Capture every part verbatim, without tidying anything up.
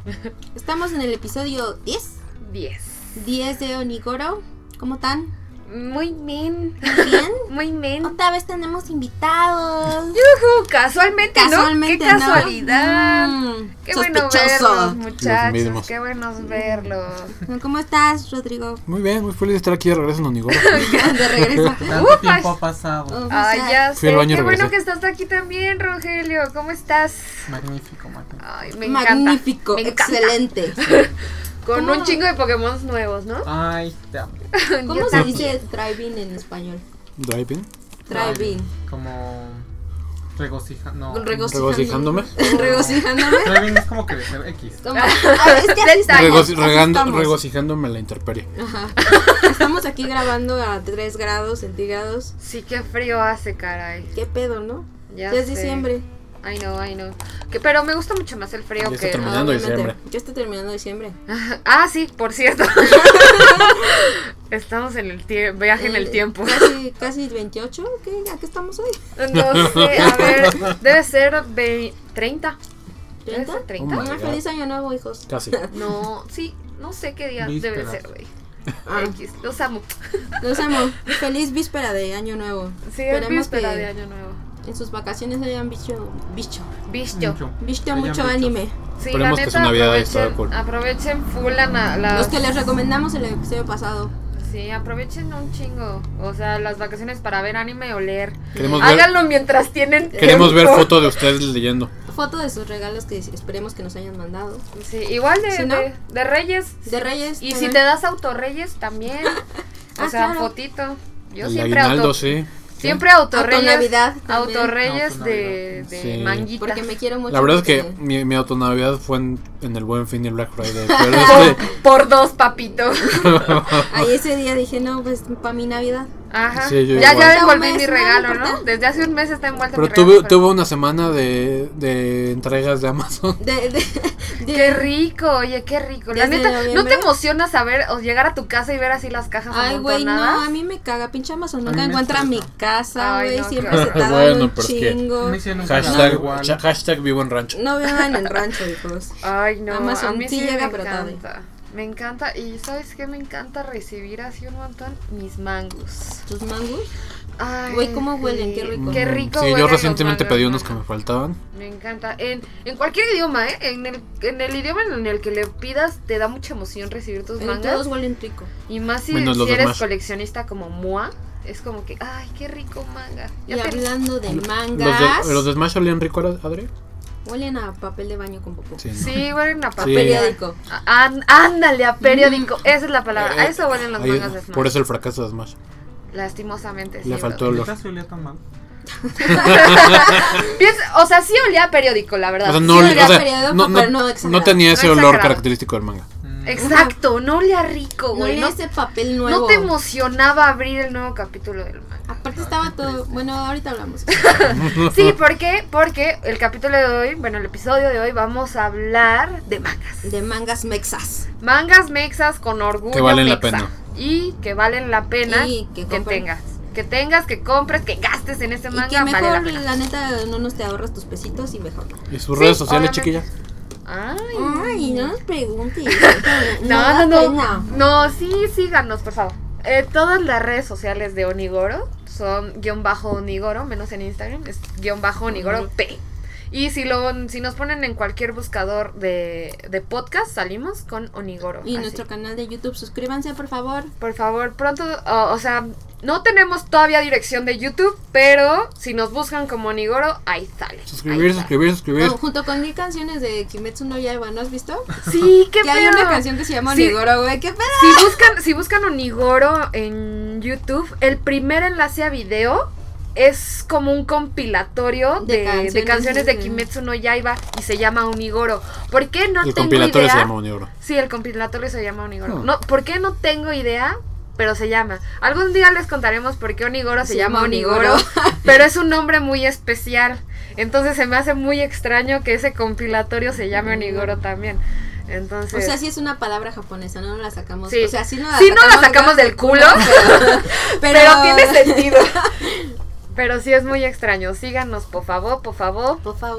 Estamos en el episodio diez. diez. diez de Onigoro. ¿Cómo están? Muy bien. ¿Muy bien? Muy bien. Otra vez tenemos invitados. Yujú, casualmente, Casualmente, ¿no? Qué ¿no? casualidad. Mm, Qué sospechoso. bueno verlos, Los muchachos. mismos. Qué buenos verlos. ¿Cómo estás, Rodrigo? Muy bien, muy feliz de estar aquí de regreso en Onigoro. De regreso. Tanto Ufa. tiempo ha pasado. Uf, Ay, o sea, ya Fui al sé. baño y Qué bueno regresé. que estás aquí también, Rogelio. ¿Cómo estás? Magnífico, magnífico. Ay, me encanta. magnífico, Me encanta. excelente. Con ¿Cómo? un chingo de Pokémon nuevos, ¿no? Ay, te amo. ¿Cómo Yo se también. dice drive-in en español? Driving. Drive-in. Como regocija, no. Regocijándome. Regocijándome. Driving es como que de ser X. Como- Ah, es que así estamos, Rego- así regando- estamos. regocijándome en la intemperie. Ajá. Estamos aquí grabando a tres grados centígrados. Sí, qué frío hace, caray. ¿Qué pedo, no? Ya Ya es sé. diciembre. I know, I know. Que, pero me gusta mucho más el frío Ya está que... terminando. Obviamente. diciembre. Ya está terminando diciembre. Ah, sí, por cierto. Estamos en el tie- viaje en el Eh, tiempo. Casi, casi veintiocho. ¿Qué? ¿A qué estamos hoy? No sé, a ver, debe ser ve- treinta. ¿Debe ¿treinta? ser treinta? Oh my Ah, God. feliz año nuevo, hijos. Casi. No, sí, no sé qué día Vísperas. debe ser, güey. Ah. X, los amo. Los amo. Feliz víspera de año nuevo. Sí, es Esperemos víspera que de año nuevo. en sus vacaciones hayan visto, visto, Visto. Mucho. visto Hayan mucho visto. anime. Sí, Esperemos la que su neta, Navidad haya estado aprovechen, cool. aprovechen full la, na- las... Los que les recomendamos el episodio pasado. Sí, aprovechen un chingo. O sea, las vacaciones para ver anime o leer. Queremos ver, Háganlo mientras tienen queremos ver tiempo. fotos de ustedes leyendo. Foto de sus regalos que esperemos que nos hayan mandado. Sí, igual de, ¿Sí, no? de, de Reyes. De Reyes. Y si también. te das autorreyes también. O Ah, sea, claro. fotito. Yo El siempre aguinaldo, auto, sí. siempre autorreyes. Autonavidad también. Autorreyes de, de Sí. manguitas. Porque me quiero mucho. La verdad es que porque- mi, mi autonavidad fue en, en el Buen Fin y el Black Friday. Pero este, Por dos, papito. Ahí ese día dije, no, pues para mi Navidad. Ajá. Sí, yo ya, igual. ya Un envolví mes, mi no, regalo, no ¿no? importa. Desde hace un mes está envuelto pero mi tuve, regalo. tuve una semana de, de entregas de Amazon. De, de, de- Qué rico, oye, qué rico. La Desde neta, ¿no noviembre. te emociona saber o llegar a tu casa y ver así las cajas Ay, güey, no, amontonadas? a mí me caga. Pinche Amazon A nunca mí me encuentra mi estresa. casa, Ay, güey. no, Siempre qué se horror. tardan Bueno, un pero es que- chingo. Me hicieron nunca Hashtag, igual. cha- hashtag vivo en rancho. No vivan en rancho, hijos. Ay, no, Amazon a mí sí sí, llega, me pero tarde. encanta. Me encanta, y ¿sabes qué? Me encanta recibir así un montón mis mangos. ¿Tus mangos? Ay, Güey, ¿cómo huelen? Qué sí, rico. Qué Mm, rico Sí, huelen yo los recientemente mangos, pedí unos ¿no? que me faltaban. Me encanta. En, en cualquier idioma, ¿eh? En el, en el idioma en el que le pidas, te da mucha emoción recibir tus Pero mangas. todos huelen rico. Y más si, Menos los si de eres Smash. coleccionista como Mua, es como que, ay, qué rico manga. Y Ya te- hablando de Los mangas, de, los de Smash olían rico, Adri. huelen a papel de baño con popó. Sí, ¿no? Sí, huelen a A papel. periódico. A- an- ándale, a periódico. Esa es la palabra. A Eh, eso huelen los ahí- mangas de Smash. Por eso el fracaso de Smash. Lastimosamente, sí. Le faltó ¿verdad? olor. ¿Neta se olía tan mal? Piensa- o sea, sí olía a periódico, la verdad. O sea, Sí no, olía olía- o a sea, periódico, no, no- pero no no exagerado. tenía ese No olor exagerado. característico del manga. Mm. Exacto, no olía rico, güey. Huele No, ese papel nuevo. no te emocionaba abrir el nuevo capítulo del manga. Aparte estaba todo. Bueno, ahorita hablamos. Sí, ¿por qué? Porque el capítulo de hoy, bueno, el episodio de hoy, vamos a hablar de mangas. De mangas mexas. Mangas mexas con orgullo Que valen la mexa. pena. Y que valen la pena Y que que, compren. tengas. Que tengas, que compres, que gastes en ese Y manga, que vale mejor, la pena. la neta, no nos te ahorras tus pesitos y mejor. ¿Y sus Sí, redes sociales, obviamente. chiquilla? Ay. Ay, no nos preguntes. No, no, da no. pena. No, sí, síganos, por favor. Eh, todas las redes sociales de Onigoro son guión bajo Onigoro, menos en Instagram, es guión bajo Onigoro Ujú. P. Y si lo si nos ponen en cualquier buscador de, de podcast, salimos con Onigoro. Y así. nuestro canal de YouTube, suscríbanse por favor. Por favor, pronto, o, o sea, no tenemos todavía dirección de YouTube, pero si nos buscan como Onigoro, ahí sale. Suscribir, ahí sale. suscribir, suscribir. No, junto con mil canciones de Kimetsu no Yaiba, ¿no has visto? Sí, qué Que hay pedo. una canción que se llama Sí. Onigoro, güey, qué pedo. Si buscan, si buscan Onigoro en YouTube, el primer enlace a video es como un compilatorio De de, de canciones, canciones, de sí. Kimetsu no Yaiba y se llama Onigoro. ¿Por qué no El tengo compilatorio idea? se llama Onigoro. Sí, el compilatorio se llama Onigoro. Hmm. No, ¿por qué no tengo idea? Pero se llama. Algún día les contaremos por qué Onigoro se, Se llama llama Onigoro, Onigoro. pero es un nombre muy especial. Entonces se me hace muy extraño que ese compilatorio se llame Onigoro también. Entonces, O sea, sí es una palabra japonesa, no la sacamos. Sí. O sea, sí no la Sí sacamos, no la sacamos del culo, pero, pero, tiene sentido. Pero sí es muy extraño. Síganos, por favor, por favor. Por favor.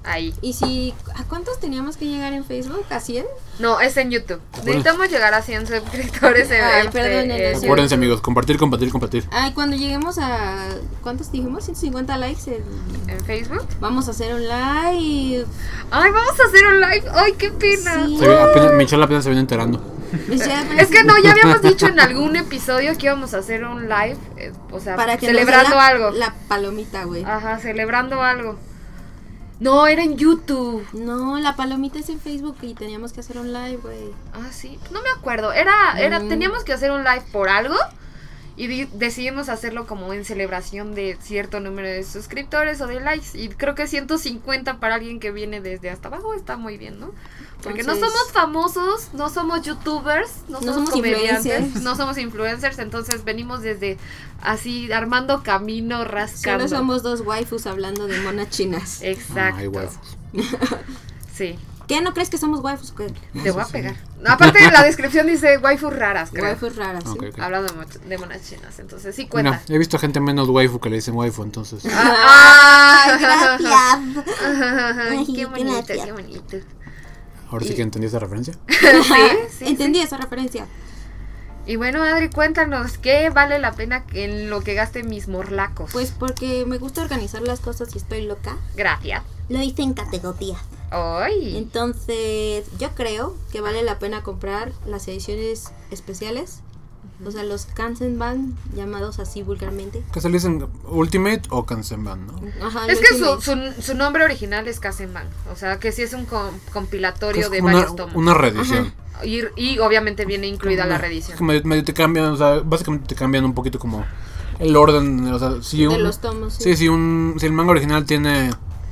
ahí. Y si, ¿a cuántos teníamos que llegar en Facebook? ¿A cien? No, es en YouTube. Necesitamos llegar a cien suscriptores en, Ay, en- perdón, en- en- Acuérdense, amigos, compartir, compartir, compartir. Ay, cuando lleguemos a, ¿cuántos dijimos? ciento cincuenta likes. en- en Facebook. Vamos a hacer un live. Ay, vamos a hacer un live. Ay, qué pena. Sí. Se ve- apenas- Michelle apenas se viene enterando. Es que no, ya habíamos dicho en algún episodio que íbamos a hacer un live, eh, o sea, Para que nos celebrando dé la, algo. La palomita, güey. Ajá, celebrando algo. No, era en YouTube. No, la palomita es en Facebook y teníamos que hacer un live, güey. Ah, sí, no me acuerdo. Era, era, Mm. teníamos que hacer un live por algo y di- decidimos hacerlo como en celebración de cierto número de suscriptores o de likes. Y creo que ciento cincuenta para alguien que viene desde hasta abajo está muy bien, ¿no? Porque no Entonces- somos famosos, no somos youtubers, no, No somos, somos comediantes, influencers. no somos influencers, entonces venimos desde así armando camino, rascando. Solo somos dos waifus hablando de monas chinas. Exacto. Ay, waifus. Sí, ¿Qué? ¿No crees que somos waifus o qué? te voy a pegar. Aparte la descripción dice waifus raras, creo. Waifus raras, ¿sí? Ok, ok. Hablando de, mo- de monas chinas, entonces sí cuenta. Mira, he visto gente menos waifu que le dicen waifu, entonces. Ah, gracias. Ay, qué Ay, bonito, gracias. qué bonito. Ahora sí que entendí esa referencia. Sí, sí, Entendí esa referencia. Y bueno, Adri, cuéntanos, ¿qué vale la pena en lo que gaste mis morlacos? Pues porque me gusta organizar las cosas y estoy loca. Gracias. Lo hice en categorías. Ay, Entonces, yo creo que vale la pena comprar las ediciones especiales. O sea, los Kansenban, llamados así vulgarmente. ¿Qué se le dicen? ¿Ultimate o Kansenban, no? Ajá, es el que su, Ultimate. su, su nombre original es Kazenban, o sea, que sí es un com- compilatorio Es de como una, varios tomos. una reedición. Y, y obviamente viene incluida la reedición. Es que medio, medio te cambian, o sea, básicamente te cambian un poquito como el orden, o sea, si De un, los tomos, sí. sí, si un, si el manga original tiene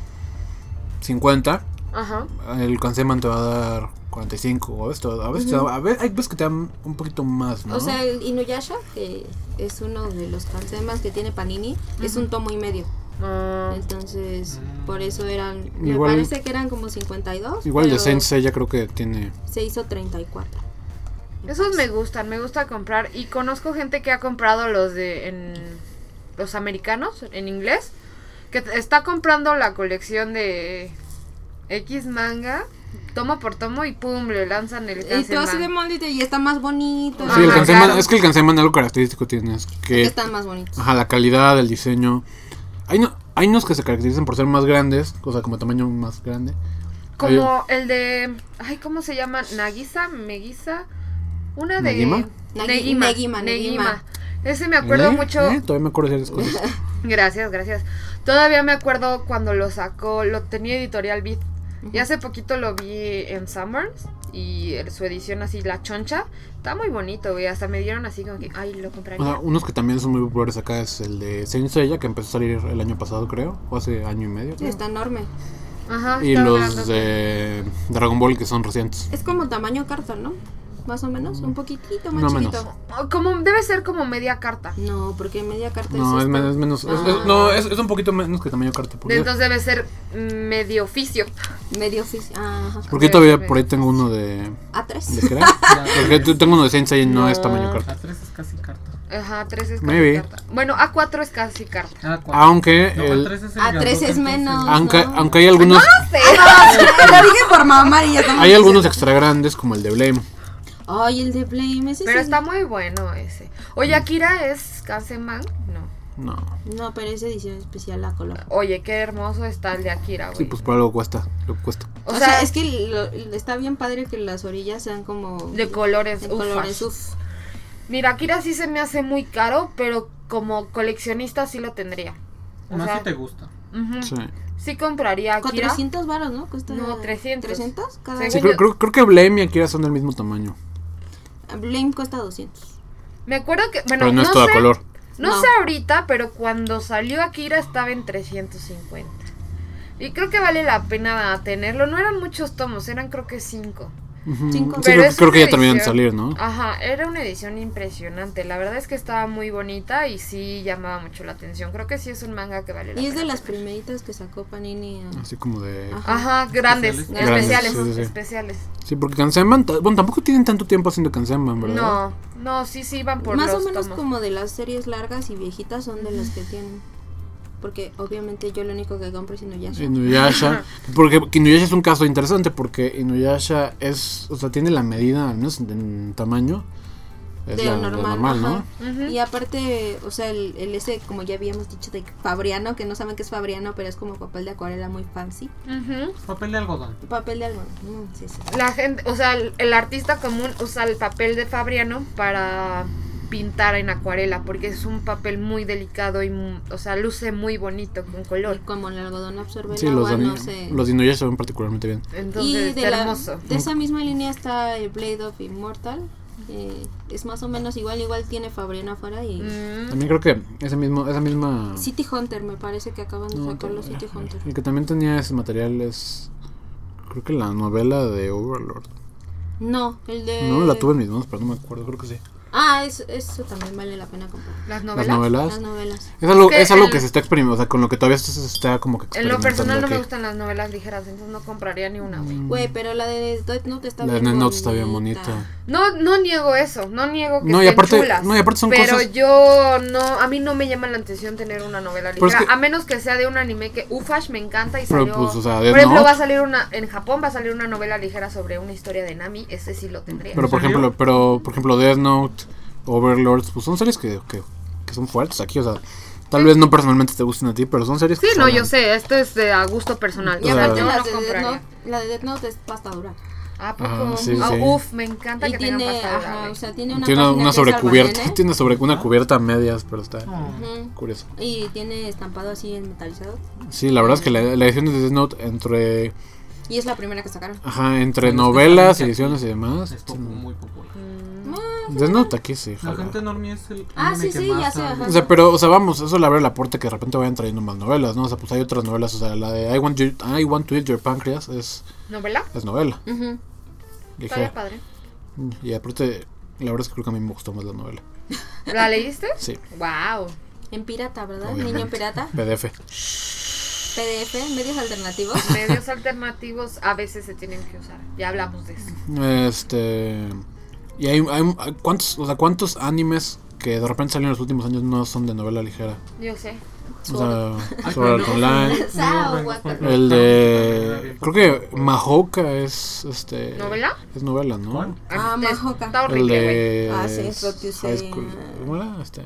cincuenta, Ajá. el Kansenban te va a dar cuarenta y cinco, o a veces, te va- a veces, te da- a veces hay veces que te dan un poquito más, ¿no? O sea, el Inuyasha, que es uno de los Kansenbans que tiene Panini, es un tomo y medio. Ah, Entonces, por eso eran, me Igual- parece que eran como cincuenta y dos. Igual el de pero Saint Seiya creo que tiene. se hizo treinta y cuatro. esos me gustan, me gusta comprar. Y conozco gente que ha comprado los de en los americanos, en inglés, que t- está comprando la colección de X manga, tomo por tomo, y pum, le lanzan el Y todo así de Kansenban. maldito y está más bonito. Sí, el Ajá, Kansenban, claro. es que el Kansenban algo característico tiene, es Que que están más bonitos. ajá, la calidad, el diseño. Hay, no, hay unos que se caracterizan por ser más grandes, o sea, como tamaño más grande. Como el de, ay, ¿cómo se llama? Nagisa, Megisa, una de ¿Negima? Nagi- Negima, Negima, Negima. Ese me acuerdo ¿Eh? mucho. ¿Eh? Todavía me acuerdo de esas cosas. Gracias, gracias. Todavía me acuerdo cuando lo sacó, lo tenía Editorial Beat. Y hace poquito lo vi en Summers y el- su edición así, la choncha, está muy bonito, güey. Hasta me dieron así como que, ay, lo O compraría. sea, unos que también son muy populares acá es el de Saint Seiya, que empezó a salir el año pasado, creo, o hace año y medio. Sí, creo. está enorme. Ajá. Y estaba los grandote. de Dragon Ball que son recientes. Es como tamaño carta, ¿no? Más o menos, un poquitito más No, chiquito. menos. Como, debe ser como media carta. No, porque media carta No, es es esto. menos, es menos es- Ah. es- no, es, es un poquito menos que tamaño carta. Porque, Entonces debe ser medio oficio. Medio oficio. Ajá. porque yo todavía por ahí tengo uno de... A tres. ¿De qué era? Porque yo tengo uno de Saint Seiya y no, No. es tamaño carta. A tres es casi carta. Ajá, tres es casi Maybe. carta. Bueno, A cuatro es casi carta. Ah, cuatro. Aunque No, el- A tres es el A tres grandote, es entonces. menos. aunque, no. aunque hay algunos Lo dije por mamá y ya estamos hay algunos diciendo. extra grandes como el de Blame. Ay, el de Blame, ese Pero sí. está muy bueno ese. Oye, Akira es Kansenban. No. No. No, pero es edición especial a color. Oye, qué hermoso está el de Akira, güey. Sí, pues por algo cuesta, lo que cuesta. o, O, sea, sea, es que lo- está bien padre que las orillas sean como de colores. de ufas. colores. Uf. Mira, Akira sí se me hace muy caro, pero como coleccionista sí lo tendría. O Más sea, si te gusta. ujú. Sí. Sí compraría Akira. cuatrocientos varos, ¿no? Cuesta No, trescientos. ¿trescientos? Cada Sí. Sí, uno. creo, creo, creo que Blame y Akira son del mismo tamaño. Blame cuesta doscientos. Me acuerdo que, bueno, pero no, no, es todo sé, a color. no, No. sé ahorita, pero cuando salió Akira estaba en trescientos cincuenta. Y creo que vale la pena tenerlo. No eran muchos tomos, eran creo que cinco. Ujú. Cinco. Sí, Pero creo, es creo que una ya terminan de edición- salir, ¿no? Ajá, era una edición impresionante. La verdad es que estaba muy bonita y sí llamaba mucho la atención. Creo que sí es un manga que vale la Y es pena de las tener. primeritas que sacó Panini. a- Así como de... Ajá. Ajá, grandes, Especiales. especiales, Grandes, sí, sí, sí. especiales. Sí, porque Kansenban, ta- bueno, tampoco tienen tanto tiempo haciendo Kansenban, ¿verdad? No, no, sí, sí iban por Más los o menos tomos. como de las series largas y viejitas son de los que tienen. Porque obviamente yo lo único que compro es Inuyasha. Inuyasha, Porque Inuyasha es un caso interesante porque Inuyasha es, o sea, tiene la medida, al menos en tamaño, es De la, lo la normal, normal, ¿no? ajá. Ujú. Y aparte, o sea, el, el ese, como ya habíamos dicho, de Fabriano, que no saben qué es Fabriano, pero es como papel de acuarela muy fancy. Ujú. Papel de algodón. Papel de algodón. Mm, sí, sí. La gente, o sea, el, el artista común usa el papel de Fabriano para pintar en acuarela porque es un papel muy delicado y, mu- o sea, luce muy bonito con Y color. como el algodón absorbe Sí, el los, agua, de, no sé. los de Inuyasha se ven particularmente bien. Entonces, Y está de, la, hermoso. de esa misma línea está el Blade of Immortal. Eh, es más o menos igual, igual tiene Fabriano afuera y... Mm. También creo que ese mismo, esa misma... City Hunter, me parece que acaban de No, sacar los también- City Hunter. el que también tenía ese material es, creo que la novela de Overlord. No, el de... No, la tuve en mis manos, pero no me acuerdo, creo que sí. Ah, eso, eso también vale la pena comprar. Las Las novelas. novelas. Las novelas. Es algo, Es que es algo el- que se está experimentando, o sea, con lo que todavía se se está como que En lo experimentando personal no me aquí. gustan las novelas ligeras, entonces no compraría ni una, güey. Güey, pero la de Death Note está La de bien Death Note está bien bonita. bonita. No, no niego eso, no niego que No, y estén aparte- chulas. no, y aparte son pero cosas- yo no, a mí no me llama la atención tener una novela Pero es ligera, que- a menos que sea de un anime que Ufash me encanta y Pero, salió. pues, o sea, Death por ejemplo, Note- va a salir una en Japón va a salir una novela ligera sobre una historia de Nami, ese sí lo tendría. Pero por ¿En serio? ejemplo, pero por ejemplo Death Note, Overlord, pues son series que, que, que son fuertes aquí, o sea, tal vez no personalmente te gusten a ti, pero son series Sí, que no, jalan. yo sé, esto es de a gusto personal. Y O sea, aparte yo la, no de Death compraría. Note, la de Death Note es pasta dura. ¿A poco? Ah, sí, Ah, sí. uf, me encanta Y que tiene, tengan pasta ajá, dura, o sea, tiene una Tiene una, página una que es sobrecubierta, Albanene. tiene sobre una cubierta a medias, pero está Oh. Ujú. curioso. Y tiene estampado así en metalizado. Sí, la verdad es que la, la edición de Death Note entre Y es la primera que sacaron. ajá, entre Bueno, es que novelas, saben que ediciones y demás. Es poco- muy popular. Mm. Death Note aquí sí, La jala. gente normie es el Ah, anime sí, que sí, más ya sé, ha- ajá. O sea, pero, o sea, vamos, eso le abre la puerta que de repente vayan trayendo más novelas, ¿no? O sea, pues hay otras novelas, o sea, la de I Want, You- I Want to Eat Your Pancreas es, ¿Novela? es novela, Ujú. Estaría ligera. padre. Y aparte, la verdad es que creo que a mí me gustó más la novela. ¿La leíste? Sí, Wow. En pirata, ¿verdad? Obviamente. Niño en pirata. P D F. P D F, medios alternativos. Medios alternativos a veces se tienen que usar. Ya hablamos de eso. Este. Y hay, hay, hay- ¿cuántos, o sea, ¿cuántos animes que de repente salen en los últimos años no son de novela ligera? Yo sé. O sea, Ay, Sword Art pero Online. luego son Sao, muy horrendos, guacala. porque El están de. también Creo que Mahoka es. este ¿Novela? Es novela, ¿no? ¿Cuál? Ah, Es- Mahoka. Está El horrible, güey. de. Ah, sí, es lo que High usé. School. ¿Cómo era? Este.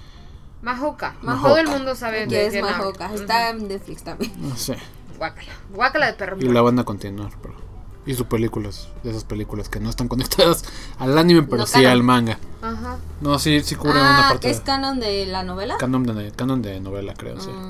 Mahoka. Mahoka. Todo el mundo sabe Que de es quién hablo. Mahoka. Está en Netflix también. No sé. Ujú. Guácala. Guácala de perro. Y la van a continuar, pero. Y sus películas. De esas películas que no están conectadas al anime, pero No, sí canon. al manga. Ajá. No, sí, sí cubre una Ah, parte. ¿es canon de la novela? Canon de, canon de novela, creo, sí.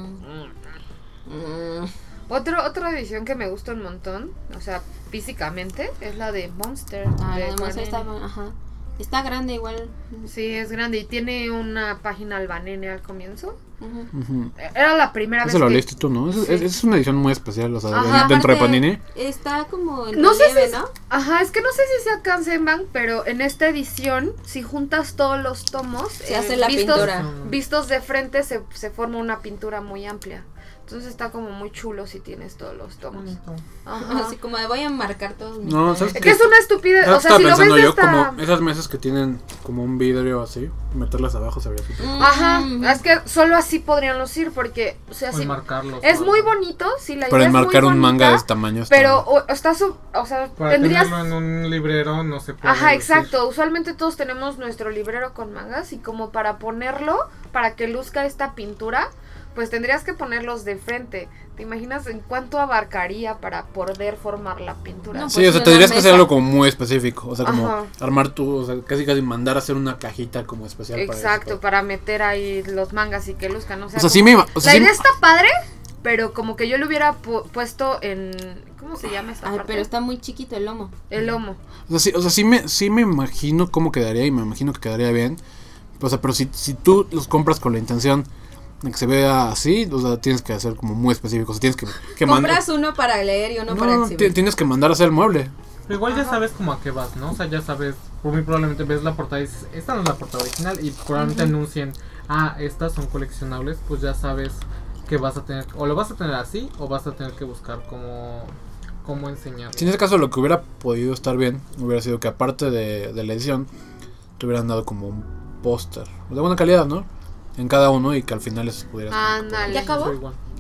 Mm. Mm. Otro, otra edición que me gusta un montón, o sea, físicamente, es la de Monster. Ah, de además Banene. está, ajá. Está grande igual. Sí, es grande y tiene una página albanene al comienzo. Ujú. Ujú. Era la primera Ese vez lo que... leíste tú, ¿no? Es, Sí. es, es una edición muy especial, o sea, Ajá, de- dentro de Aparte, Panini. Está como en No sé relieve, si es- ¿no? Ajá, es que no sé si sea Kansenban, pero en esta edición, si juntas todos los tomos, Se hace la vistos, pintura. vistos de frente, se, se forma una pintura muy amplia. Entonces está como muy chulo si tienes todos los tomos. Bonito. Ajá. Así como de voy a marcar todos mis No, colores. ¿sabes Es que es una estupidez. Ya O sea, estaba si lo ves pensando de yo esta... como esas mesas que tienen como un vidrio así, meterlas abajo se vería súper. Mm. Ajá, es que solo así podrían lucir porque, o sea, O sí, enmarcarlos. es o muy algo. bonito, sí, la Para idea es muy enmarcar un manga de bonita, este tamaño. está- pero o, está su, o sea, Para tendrías... tenerlo en un librero no se puede. Ajá, decir. exacto. Usualmente todos tenemos nuestro librero con mangas y como para ponerlo, para que luzca esta pintura, pues tendrías que ponerlos de frente. ¿Te imaginas en cuánto abarcaría para poder formar la pintura? No, Sí, pues o sea, una tendrías que mesa. hacer algo como muy específico. O sea, como Ajá. armar tu, o sea, casi casi mandar a hacer una cajita como especial Exacto, para para meter ahí los mangas y que luzcan. O sea, O sea, como sí me que ima- o sea, la sí idea me- está padre, pero como que yo lo hubiera pu- puesto en... ¿Cómo se llama esta Ay, parte? pero está muy chiquito el lomo. El lomo. O sea, sí, o sea, sí me, sí me imagino cómo quedaría y me imagino que quedaría bien. O sea, pero si, si tú los compras con la intención de que se vea así, o sea, tienes que hacer como muy específico. O sea, tienes que, que mandar. Compras uno para leer y uno para No, exhibir. ti- tienes que mandar a hacer el mueble. Pero igual ya Ajá. sabes como a qué vas, ¿no? O sea, ya sabes, muy probablemente ves la portada y dices, esta no es la portada original y probablemente anuncien, ah, estas son coleccionables, pues ya sabes que vas a tener, o lo vas a tener así, o vas a tener que buscar cómo, cómo enseñarlo. Si en ese caso lo que hubiera podido estar bien, hubiera sido que aparte de, de la edición, te hubieran dado como un póster de buena calidad, ¿no? En cada uno y que al final les pudieras. Ándale. ¿Ya acabó? Eso igual.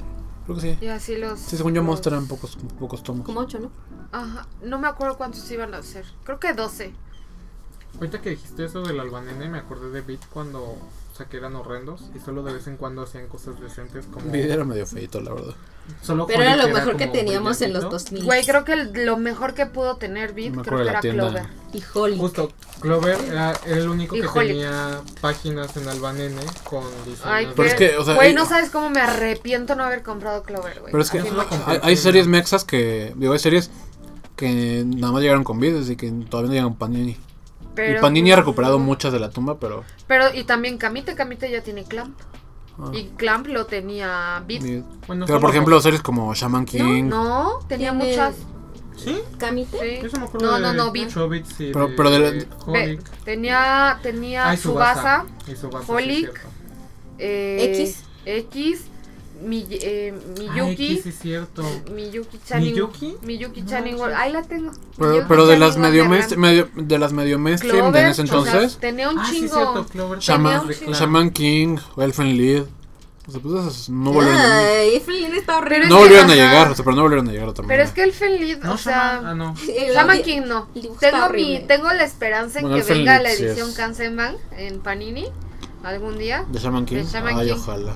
Creo que sí. Y así los... Sí, según yo, los- Monster eran pocos, pocos tomos. Como ocho, ¿no? Ajá, no me acuerdo cuántos iban a hacer. Creo que doce. Ahorita que dijiste eso del albanene, me acordé de Beat cuando, o sea, que eran horrendos y solo de vez en cuando hacían cosas decentes como... Video era medio feito, la verdad. Solo Pero era Holly, lo mejor que como teníamos en los brillantito. dos mil. Güey, creo que el- lo mejor que pudo tener Beat, Me creo acuerdo que de la era tienda. Clover. Y Holly. Justo, Clover era el único Y que Holly. tenía páginas en albanene con diseños. Ay, Pero es que, o sea, güey, eh, no sabes cómo me arrepiento no haber comprado Clover, güey. Pero es que Así lo me- compré. hay, hay series mexas que, digo, hay series que nada más llegaron con vidas y que todavía no llegan Panini. pero, y Panini ha recuperado muchas de la tumba, pero... Pero, y también Camite, Camite ya tiene Clamp. ah, Y Clamp lo tenía Beat. Vid. Bueno, Pero solo por ejemplo, dos. series como Shaman King. No, tenía Tiene- muchas. ¿Sí? ¿Camite? Sí. Yo se me acuerdo No, de no, no, Beat. Chobits y Pero- de, pero de la- de Ve, Holic. tenía tenía Ah, y Tsubasa, Y Tsubasa, sí, Holic, cierto. eh, X. X, Mi, eh, Ah, Miyuki, X, sí, cierto. Miyuki Channing, ¿Miyuki? Miyuki No Channing, manches. ahí la tengo. Pero, Miyuki pero de las Channing medio, Wonderland. mainst- medio de las medio mainstream de Clover, en ese o sea, entonces, tenía un Ah, sí, chingo. cierto, Clover. Shaman, tenía un chingo. Shaman King, Elfen Lied. O sea, pues esas no volvieron a, Ay, Evelyn está horrible. Pero no es que, volvieron a ajá. llegar, o sea, pero no volvieron a llegar también. Pero es que el Fenlid, No, o Shaman, ah, sea, no. El Shaman di- King no. el dibujo está Tengo mi, horrible. tengo la esperanza en Bueno, que el Fenlid venga la sí edición es. Kansenban en Panini algún día. ¿De Shaman King? de Shaman Ay, King. ojalá.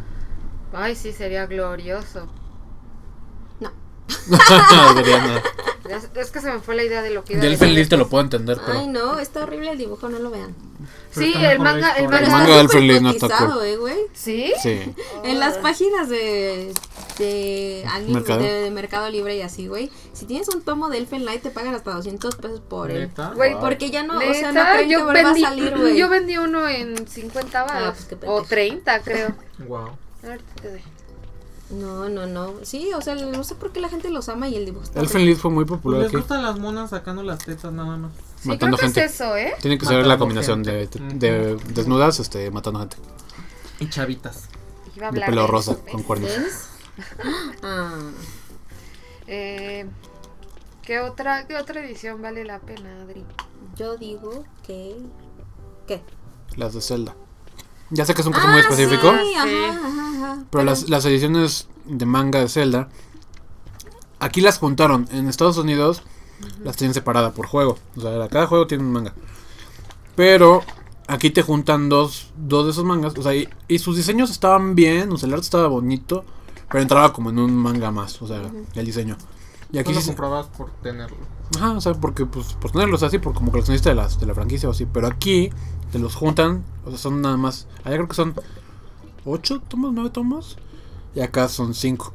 Ay, sí, sería glorioso. No. Sería nada. Es, es que se me fue la idea de lo que iba a De decir. Elfen Lied te lo puedo entender, pero... Ay, no, está horrible el dibujo, no lo vean. Sí, Pero está el mejor la manga, el historia. manga. El Está manga de Elfen súper Lied no está cotizado, cool. eh, güey. ¿Sí? Sí. En las páginas de de anime, Mercado. de, de Mercado Libre y así, güey. Si tienes un tomo de Elfen Light te pagan hasta doscientos pesos por él. ¿Neta? Güey, Porque ya no, o sea, no Neta, creen que yo vuelva vendí, a salir, güey. yo vendí uno en cincuenta Ah, baros. pues qué o pendejo. treinta, creo. Wow. Ahorita te doy. No, no, no. Sí, o sea, no sé por qué la gente los ama y el dibujo está Elfen Lied fue muy Pues popular les aquí. gustan las monas sacando las tetas nada más. Sí, Matando creo que gente. es eso, ¿eh? Tiene que ser Matando la combinación de, gente. de desnudas, este, matando gente. Y chavitas. Iba a De hablar pelo de rosa, eso, con ¿ves? cuernos. ¿Ves? Ah, Eh, ¿qué otra, ¿Qué otra edición vale la pena, Adri? yo digo que... ¿Qué? Las de Zelda. Ya sé que es un caso muy Ah, específico, Sí, Sí. ajá, ajá, ajá. pero las, las ediciones de manga de Zelda, aquí las juntaron. En Estados Unidos las tienen separadas por juego. O sea, cada juego tiene un manga. Pero aquí te juntan dos, dos de esos mangas. O sea, y, y sus diseños estaban bien. O sea, el arte estaba bonito. Pero entraba como en un manga más. O sea, el diseño. Y aquí Tú lo sí se- comprabas por tenerlo. Ajá, o sea, porque pues por tenerlos así, por como coleccionista de las de la franquicia o así, pero aquí te los juntan, o sea, son nada más, allá creo que son ocho tomos, nueve tomos, y acá son cinco.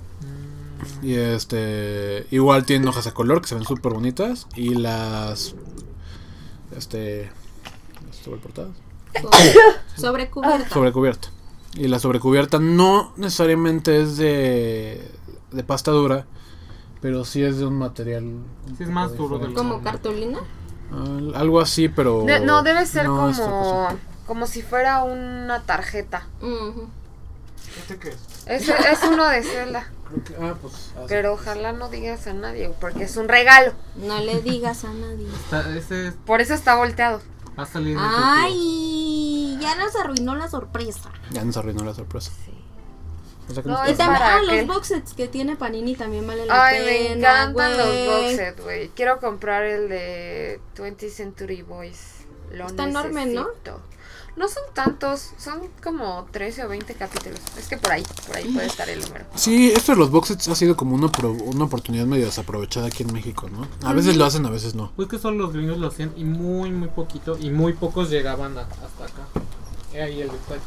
Y este, igual tienen hojas a color que se ven súper bonitas y las, este, sobreportadas, So- Sobrecubierta. sobrecubierta. Y la sobrecubierta no necesariamente es de, de pasta dura, pero sí es de un material. Sí, es más duro de lo ¿Como normal. cartulina? Ah, algo así, pero... De- no, debe ser no, esta como, cosa. como si fuera una tarjeta. Ujú. ¿Este qué es? Es, es uno de Zelda. Creo que- ah, pues... así. Pero ojalá no digas a nadie, porque es un regalo. No le digas a nadie. Está- ese Por eso está volteado. va a salir en el futuro. Ay, ya nos arruinó la sorpresa. Ya nos arruinó la sorpresa. O sea que No, nos Y es pasa. también, para ah, aquel. los box sets que tiene Panini también valen la Ay, pena. me encantan los güey. box set, güey. Quiero comprar el de twentieth Century Boys. Lo Está enorme, ¿no? necesito. No son tantos, son como trece o veinte capítulos. Es que por ahí, por ahí puede estar el número. Sí, esto de los box sets ha sido como una, pro- una oportunidad medio desaprovechada aquí en México, ¿no? A veces lo hacen, a veces no. Pues que solo los gringos lo hacían y muy, muy poquito. Y muy pocos llegaban a- hasta acá. He ahí el detalle.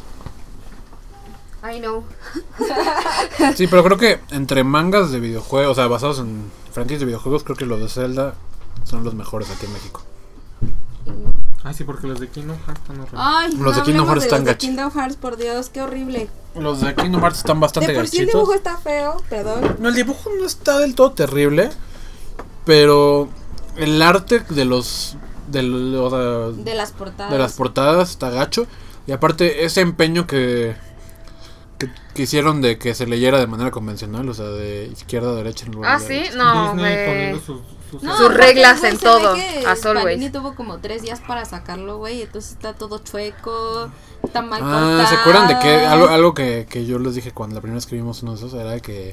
I know. Sí, pero creo que entre mangas de videojuegos, o sea, basados en franquicias de videojuegos, creo que los de Zelda son los mejores aquí en México. Ay, sí, porque los de Kingdom Hearts están horribles. Ay, Los de no Kingdom hablemos Hearts de están los de gachi. Kingdom Hearts, por Dios, qué horrible. Los de Kingdom Hearts están bastante De por sí el gachitos. dibujo está feo, perdón. No, el dibujo no está del todo terrible, pero el arte de los... De, lo- o sea, De las portadas. de las portadas está gacho. Y aparte ese empeño que que, que hicieron de que se leyera de manera convencional, o sea, de izquierda a derecha en lugar Ah, de sí, derecha. no, Disney güey. poniendo sus, sus, No, Sus aparte, reglas güey, en se ve todo, que as always. Panini tuvo como tres días para sacarlo, güey, entonces está todo chueco, está mal Ah, cortado. ¿se acuerdan de que algo, algo que, que yo les dije cuando la primera vez que vimos uno de esos era que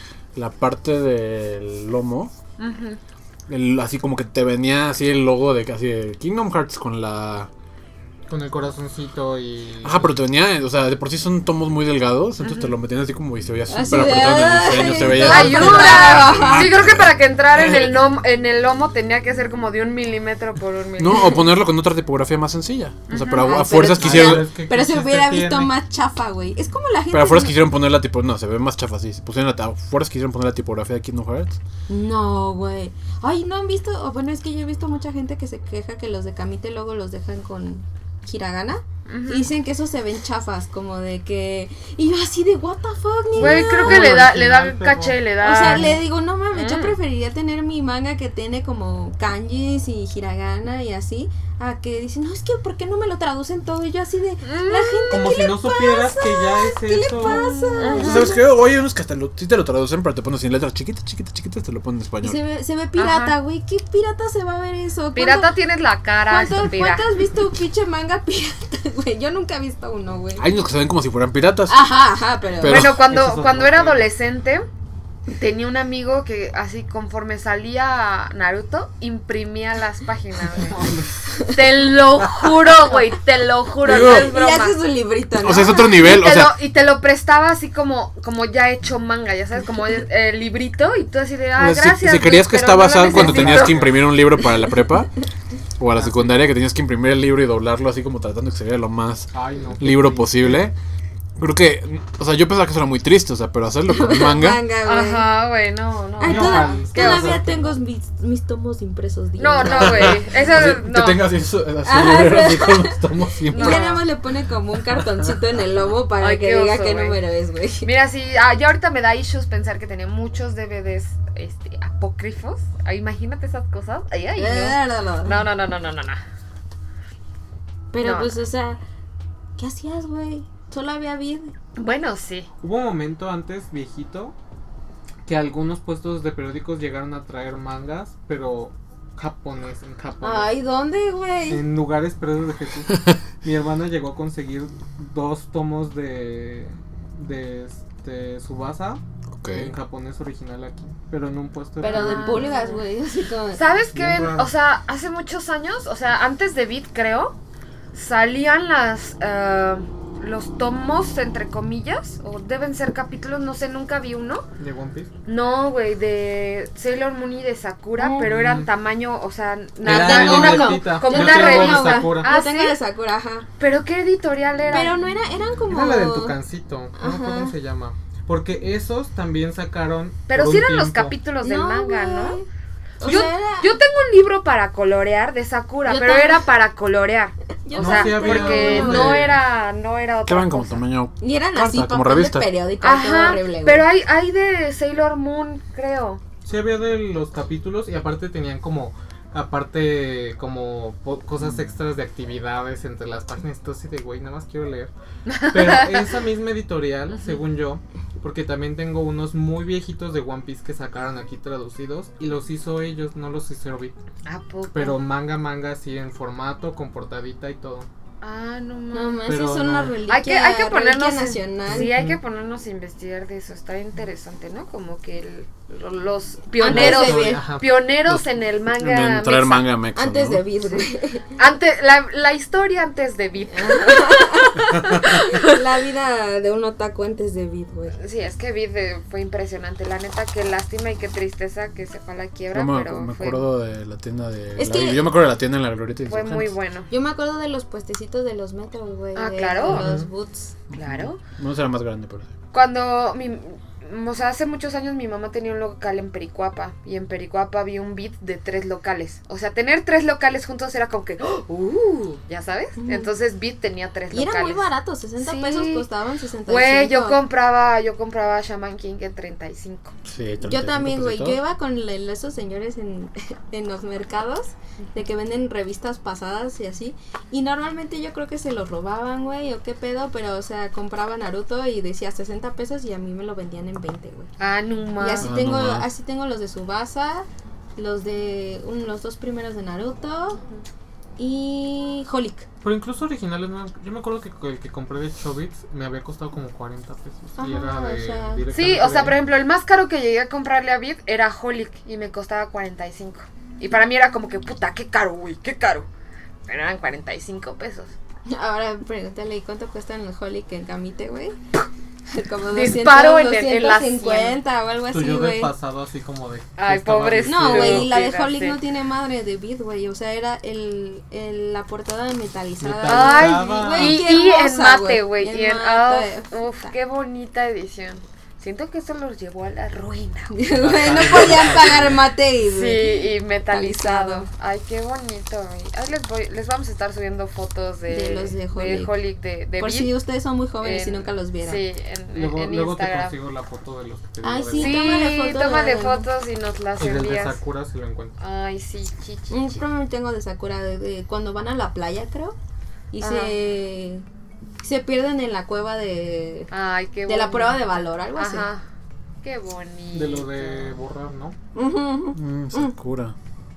la parte del lomo, Ujú. el, así como que te venía así el logo de casi de Kingdom Hearts con la... con el corazoncito y... Ajá, pero te venía, o sea, de por sí son tomos muy delgados, entonces te lo metían así como y se veía Así súper de, apretado en el ay, diseño, se veía... todo así- ¡Ayuda! Sí, creo que para que entrara en el, nom- en el lomo tenía que ser como de un milímetro por un milímetro. No, o ponerlo con otra tipografía más sencilla. O sea, pero a, Ay, a pero fuerzas es- quisieron... Es que Pero qué se chiste hubiera visto tiene. más chafa, güey. Es como la gente... Pero a fuerzas se- quisieron poner la tipo... No, se ve más chafa así. Se pusieron la, a fuerzas quisieron poner la tipografía de Kingdom Hearts. No, güey. Ay, ¿no han visto? O bueno, es que yo he visto mucha gente que se queja que los de Kamite luego los dejan con hiragana. Ujú. Y dicen que esos se ven chafas, como de que... Y yo así de, what the fuck, niña. Güey, creo que Como le da, original, le da pero- caché, le da... O sea, le digo, no mames, yo Mm. preferiría tener mi manga que tiene como kanjis y hiragana y así, a que dicen, no, es que ¿por qué no me lo traducen todo? Y yo así de, la gente, Como ¿qué si le no supieras pasa? que ya es ¿Qué eso. le pasa? O sea, ¿sabes qué? Oye, unos que hasta lo, sí te lo traducen, pero te ponen sin letras chiquitas, chiquitas, chiquitas, te lo ponen en Y español. se ve, se ve pirata, Ajá. güey, ¿qué pirata se va a ver eso? Pirata ¿Cuánto- tienes la cara, ¿Cuánto, estúpida. ¿Cuánto has visto un pinche manga pirata, güey? Yo nunca he visto uno, güey. Hay unos que se ven como si fueran piratas. Ajá, ajá, pero... Pero- Bueno, cuando, Eso es cuando otro era tema. adolescente, tenía un amigo que así conforme salía Naruto, imprimía las páginas, güey. Te lo juro, güey, te lo juro, Digo- no es Y broma. hace su librito, ¿no? O sea, es otro nivel, y, o te sea... lo, y te lo prestaba así como, como ya hecho manga, ya sabes, como el, el librito, y tú así de, ah, o sea, si- gracias. si, creías güey, que pero estaba no lo sad cuando necesito. tenías que imprimir un libro para la prepa o a la secundaria, que tenías que imprimir el libro y doblarlo así como tratando de que se viera lo más Ay, no. qué libro triste. posible. Creo que, o sea, yo pensaba que eso era muy triste, o sea, pero hacerlo con manga. Manga, güey. Ajá, güey, no, no. Ay, No, toda- Juan, ¿qué todavía vas a hacer? tengo mis, mis tomos impresos. Dios. No, no, güey, eso Así, no. Que tengas eso, así, Ajá, así, sí. con los tomos Y siempre. ya nada más le pone como un cartoncito en el lomo para Ay, que qué diga oso, qué güey. número es, güey. Mira, sí, ah, ya ahorita me da issues pensar que tenía muchos D V Ds este, apócrifos. Ah, imagínate esas cosas. Ay, ay, no. No, no, no, no, no, no, no. Pero No. pues, o sea, ¿qué hacías, güey? Solo había vid. Bueno, sí. Hubo un momento antes, viejito, que algunos puestos de periódicos llegaron a traer mangas, pero japonés, en japonés. Ay, ¿dónde, güey? En lugares perdidos de Jesús. Mi hermana llegó a conseguir dos tomos de de este Tsubasa Ok. en japonés original aquí, pero en un puesto Pero de periódicos. pulgas, güey. Así como... ¿Sabes qué? Bien raro. O sea, hace muchos años, o sea, antes de Beat, creo, salían las eh, los tomos, entre comillas, o deben ser capítulos, no sé, nunca vi uno. De One Piece. No, güey, de Sailor Moon y de Sakura, Mm. pero eran tamaño, o sea, Era nada, de una, libretita. como Yo una tengo de revista. Sakura. Ah, Yo tengo ¿sí? de Sakura, ajá. Pero ¿qué editorial era? Pero no era, eran como... Era la del Tucancito, no me acuerdo Ajá. cómo se llama. Porque esos también sacaron. Pero por sí un eran los tiempo. capítulos del manga, güey. ¿no? O Yo, sea, era... yo tengo un libro para colorear de Sakura, Yo pero también. era para colorear. Yo O No, sea, sí había porque uno no de- era, no era Que otra eran como cosa. tamaño. Y eran Carta, así, como papel revista. de periódico, todo Ajá, horrible, güey. pero hay, hay de Sailor Moon, creo. Sí había de los capítulos y aparte tenían como aparte como po- cosas extras de actividades entre las páginas, entonces de güey, nada más quiero leer. Pero esa misma editorial, según yo, porque también tengo unos muy viejitos de One Piece que sacaron aquí traducidos y los hizo ellos, no los hizo Beat. ¿A poco? Pero manga manga así en formato con portadita y todo. Ah, no No mames. más, Pero es una no. reliquia, Hay que, hay que reliquia ponernos nacional. Sí, hay que ponernos a investigar de eso. Está interesante, ¿no? Como que el- lo- los pioneros, Antes de Beat. Ajá. pioneros Los- en el En manga. traer mexa. manga mexa, Antes ¿no? de vid, güey. Antes, la, la historia antes de Beat. La vida de un otaku antes de vid, güey. Sí, es que Beat eh, fue impresionante. La neta, qué lástima y qué tristeza que se fue a la quiebra, Yo me, pero me fue, acuerdo de la tienda de. Es la- que- Yo me acuerdo de la tienda en la Glorieta. de fue muy Insurgentes. bueno. Yo me acuerdo de los puestecitos de los metros, güey. Ah, de claro. Los Ujú. boots. Claro. No será más grande, pero sí. Cuando mi, o sea, hace muchos años mi mamá tenía un local en Pericuapa. Y en Pericuapa había un beat de tres locales. O sea, tener tres locales juntos era como que, uh, ¿ya sabes? Uh. Entonces beat tenía tres y locales. Y era muy barato, sesenta sí. pesos costaban sesenta y cinco. Güey, yo compraba, yo compraba Shaman King en treinta y cinco. Sí, treinta y cinco yo también, güey. Yo iba con el, esos señores en, en los mercados de que venden revistas pasadas y así. Y normalmente yo creo que se los robaban, güey, o qué pedo, pero, o sea, compraba Naruto y decía sesenta pesos y a mí me lo vendían en veinte, güey. Ah, no más. Y así ah, tengo, no así tengo los de Tsubasa, los de un, los dos primeros de Naruto y Holic. Pero incluso originales, no, yo me acuerdo que el que compré de Chobits me había costado como cuarenta pesos. Ajá, y era de, o sea, sí, o sea, de... por ejemplo, el más caro que llegué a comprarle a Beat era Holic y me costaba cuarenta y cinco. Y para mí era como que, puta, qué caro, güey, qué caro. Pero eran cuarenta y cinco pesos. Ahora pregúntale, ¿cuánto cuestan los Holic en Camite, güey? Como Disparo en, en la cincuenta o algo así, güey. Güey. pasado así como de... Ay, pobre. No, güey, la de sí, Holic sí. no tiene madre de beat, güey. O sea, era el, el la portada metalizada. Ay, wey, y, qué y hermosa, en mate, güey. Y en, oh, uf, qué bonita edición. Siento que eso los llevó a la ruina. Güey, no podían pagar mate y, sí, y metalizado. Ay, qué bonito, güey. Ahí les voy, les vamos a estar subiendo fotos de, de los de Holic. De, Holic, de, de Por Beat. si ustedes son muy jóvenes en, y nunca los vieron. Sí, en, luego, en luego Instagram. te consigo la foto de los que te Ay, digo. sí, Sí, tómale fotos. tómale fotos y nos las y envías. Y del de Sakura si lo encuentro. Ay, sí, chichi. Un problema tengo de Sakura, de, de cuando van a la playa, creo. Y Ajá. se se pierden en la cueva de Ay, qué de bonito. la prueba de valor, algo así. Ajá. Qué bonito. De lo de borrar, ¿no? Uh-huh. Mm, Sakura.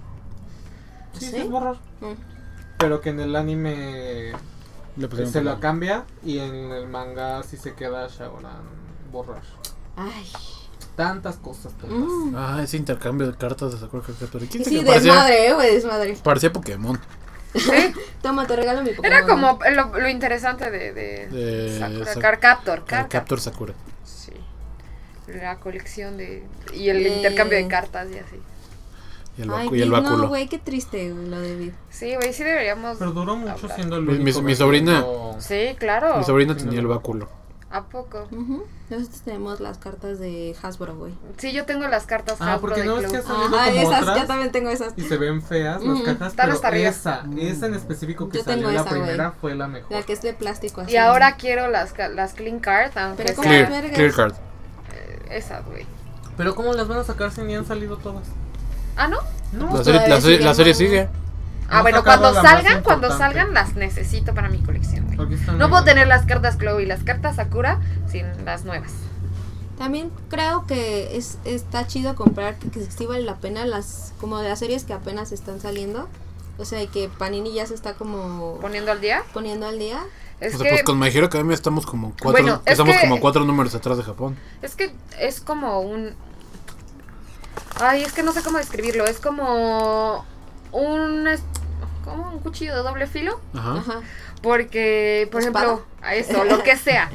Sí, ¿Sí? sí es borrar. Mm. Pero que en el anime Le pusieron se como- lo cambia y en el manga sí se queda Shaoran borrar. Ay. Tantas cosas tontas. Mm. Ah, ese intercambio de cartas de Sakura Card Captor. Sí, desmadre, eh, güey, desmadre. Parecía Pokémon. ¿Sí? Toma, te regalo mi Pokémon. Era como lo, lo interesante de, de, De Sakura. Sa- Card Captor. Card Captor Sakura. Sí. La colección de... Y el Eh. intercambio de cartas y así. Y el, Ay, bacu- y el Vid, báculo. no, güey, qué triste güey, lo de Vid. Sí, güey, sí deberíamos... Pero duró mucho hablar. siendo el Mi- mi- único mi sobrina- versión. Sí, claro. Mi sobrina Sí, tenía no. el báculo. ¿A poco? Uh-huh. Nosotros tenemos las cartas de Hasbro, güey. Sí, yo tengo las cartas Ah, Hasbro porque de no es Club. que ha salido Ajá, como esas, otras yo también tengo esas. y se ven feas Mm, las cajas, están pero hasta arriba. esa, esa en específico que Yo salió tengo la esa, primera güey. fue la mejor. La que es de plástico así. Y ahora quiero las, ca- las Clean Card, aunque Pero ¿cómo sea... Clear, vergas. clear Card. eh, esas, güey. Pero ¿cómo las van a sacar si ni han salido todas? ¿Ah, no? No, La serie, la, serie- la serie sigue, sigue. Ah, No bueno, sacaron cuando la más salgan, cuando importante. salgan las necesito para mi colección, güey. porque están No muy puedo buenas. tener las cartas Chloe y las cartas Sakura sin las nuevas. También creo que es está chido comprar, que, que sí vale la pena las, como de las series que apenas están saliendo. O sea, que Panini ya se está como Poniendo al día. poniendo al día. Es O sea, que, pues con My Hero Academia estamos como cuatro, Bueno, es estamos que- como cuatro números atrás de Japón. es que es como un... Ay, es que no sé cómo describirlo. Es como un... es- como un cuchillo de doble filo. Ajá. Ajá. Porque, por ¿Espada? ejemplo, a eso, lo que sea.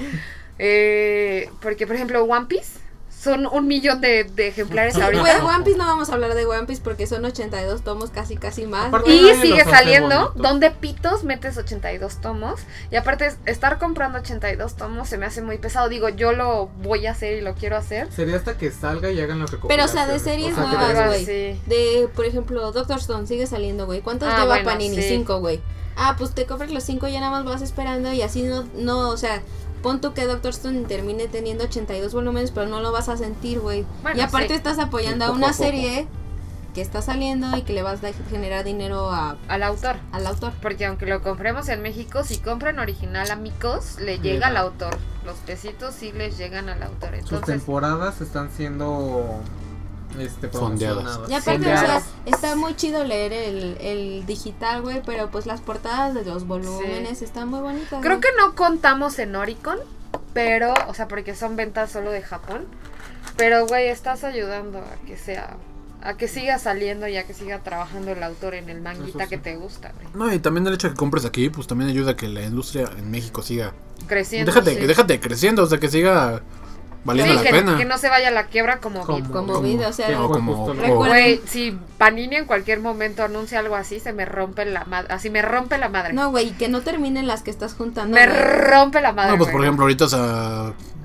Eh, porque, por ejemplo, One Piece son un millón de, de ejemplares Güey, ahorita. One Piece no vamos a hablar de One Piece porque son ochenta y dos tomos, casi casi más. Aparte- güey. Y Nadie sigue los hace saliendo. bonitos. ¿Dónde pitos metes ochenta y dos tomos? Y aparte, estar comprando ochenta y dos tomos se me hace muy pesado. Digo, yo lo voy a hacer y lo quiero hacer. Sería hasta que salga y hagan la Pero, o recopilación. sea, de series que nuevas, de- güey. Sí. De, por ejemplo, Doctor Stone sigue saliendo, güey. ¿Cuántos Ah, lleva bueno, Panini? sí. Cinco, güey. Ah, pues te compras los cinco y ya nada más vas esperando y así no, no, o sea, pon tú que Doctor Stone termine teniendo ochenta y dos volúmenes, pero no lo vas a sentir, güey. Bueno, y aparte sí. estás apoyando Sí, a poco una a poco. serie que está saliendo y que le vas a generar dinero a, Al autor. al autor. Porque aunque lo compremos en México, si compran original amigos, le llega Llega. al autor. Los pesitos sí les llegan al autor. Sus Entonces, temporadas están siendo este Fondeadas. promocionadas. Y aparte, o Fondeadas. sea, está muy chido leer el, el digital, güey, pero pues las portadas de los volúmenes Sí. están muy bonitas. creo güey. que no contamos en Oricon, pero, o sea, porque son ventas solo de Japón. Pero, güey, estás ayudando a que sea, a que siga saliendo y a que siga trabajando el autor en el manguita Eso sí. que te gusta, güey. No, y también el hecho de que compres aquí, pues también ayuda a que la industria en México siga. Creciendo. Déjate, sí. déjate creciendo, o sea, que siga valiendo Sí, la que, pena. que no se vaya a la quiebra como Como- Beat. Como como- video, o sea, que o fue como- justo lo- Recuerda- Güey, si Panini en cualquier momento anuncia algo así, se me rompe la madre. Así me rompe la madre. No, güey, que no terminen las que estás juntando. me güey. rompe la madre. No, pues por güey. ejemplo, ahorita o sea,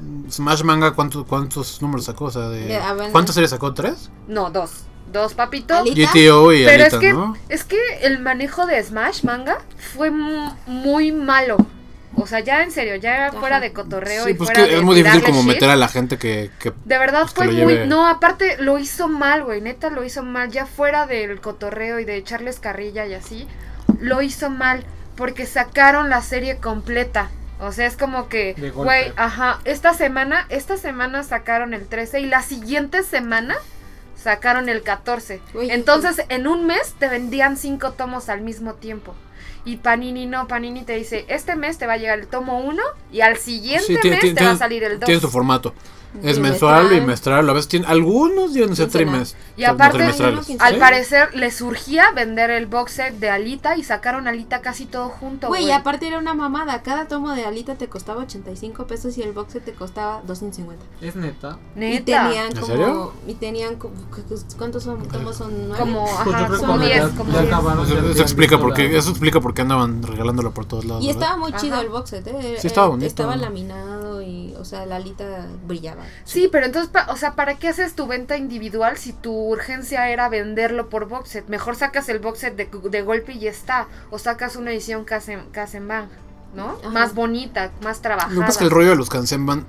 Smash Manga, ¿cuántos, cuántos números sacó? O sea, de, De- ah, bueno. ¿cuántas series sacó? ¿Tres? No, dos. Dos, papito. Ali- G T O y Pero Alita, es que, ¿no? es que el manejo de Smash Manga fue mu- muy malo. O sea, ya en serio, ya Ajá. fuera de cotorreo Sí, y pues fuera que de es muy difícil tirarle como shit. meter a la gente que... que De verdad pues, que fue lo muy... lleve. No, aparte lo hizo mal, güey. Neta lo hizo mal. Ya fuera del cotorreo y de echarles carrilla y así, lo hizo mal. Porque sacaron la serie completa. O sea, es como que, De golpe. güey, ajá. Esta semana, esta semana sacaron el trece y la siguiente semana sacaron el catorce. Güey, Entonces, en un mes te vendían cinco tomos al mismo tiempo. Y Panini no, Panini te dice, este mes te va a llegar el tomo uno y al siguiente Sí, tiene- mes tiene- te va a tiene- salir el dos. Tiene su formato. Es Bimestral. mensual, bimestral, a veces tiene, algunos llegan a ser Quincenal. trimestres. Y aparte, trimestrales. ¿sí? Al parecer les surgía vender el box set de Alita y sacaron Alita casi todo junto, Güey, güey. y aparte era una mamada. Cada tomo de Alita te costaba ochenta y cinco pesos y el box set te costaba doscientos cincuenta. Es neta. Y Neta. tenían ¿En como. serio? Y tenían como. ¿Cuántos son? ¿Tomos son? ¿Nueve? Como, Pues yo ajá, creo que como ya- diez, ya- como ya diez. acabaron, Eso, ya eso habían explica visto por qué, la- eso explica por qué andaban regalándolo por todos lados. Y ¿verdad? estaba muy chido Ajá. el box set, ¿eh? Sí, estaba Eh, bonito. Estaba laminado y, o sea, la Alita brillaba. Sí, pero entonces, pa- o sea, ¿para qué haces tu venta individual si tu urgencia era venderlo por box set? Mejor sacas el box set de, de golpe y ya está. O sacas una edición Kazen- Kazenban, ¿no? Ajá. Más bonita, más trabajada. Lo que pasa es que el rollo de los Kansenban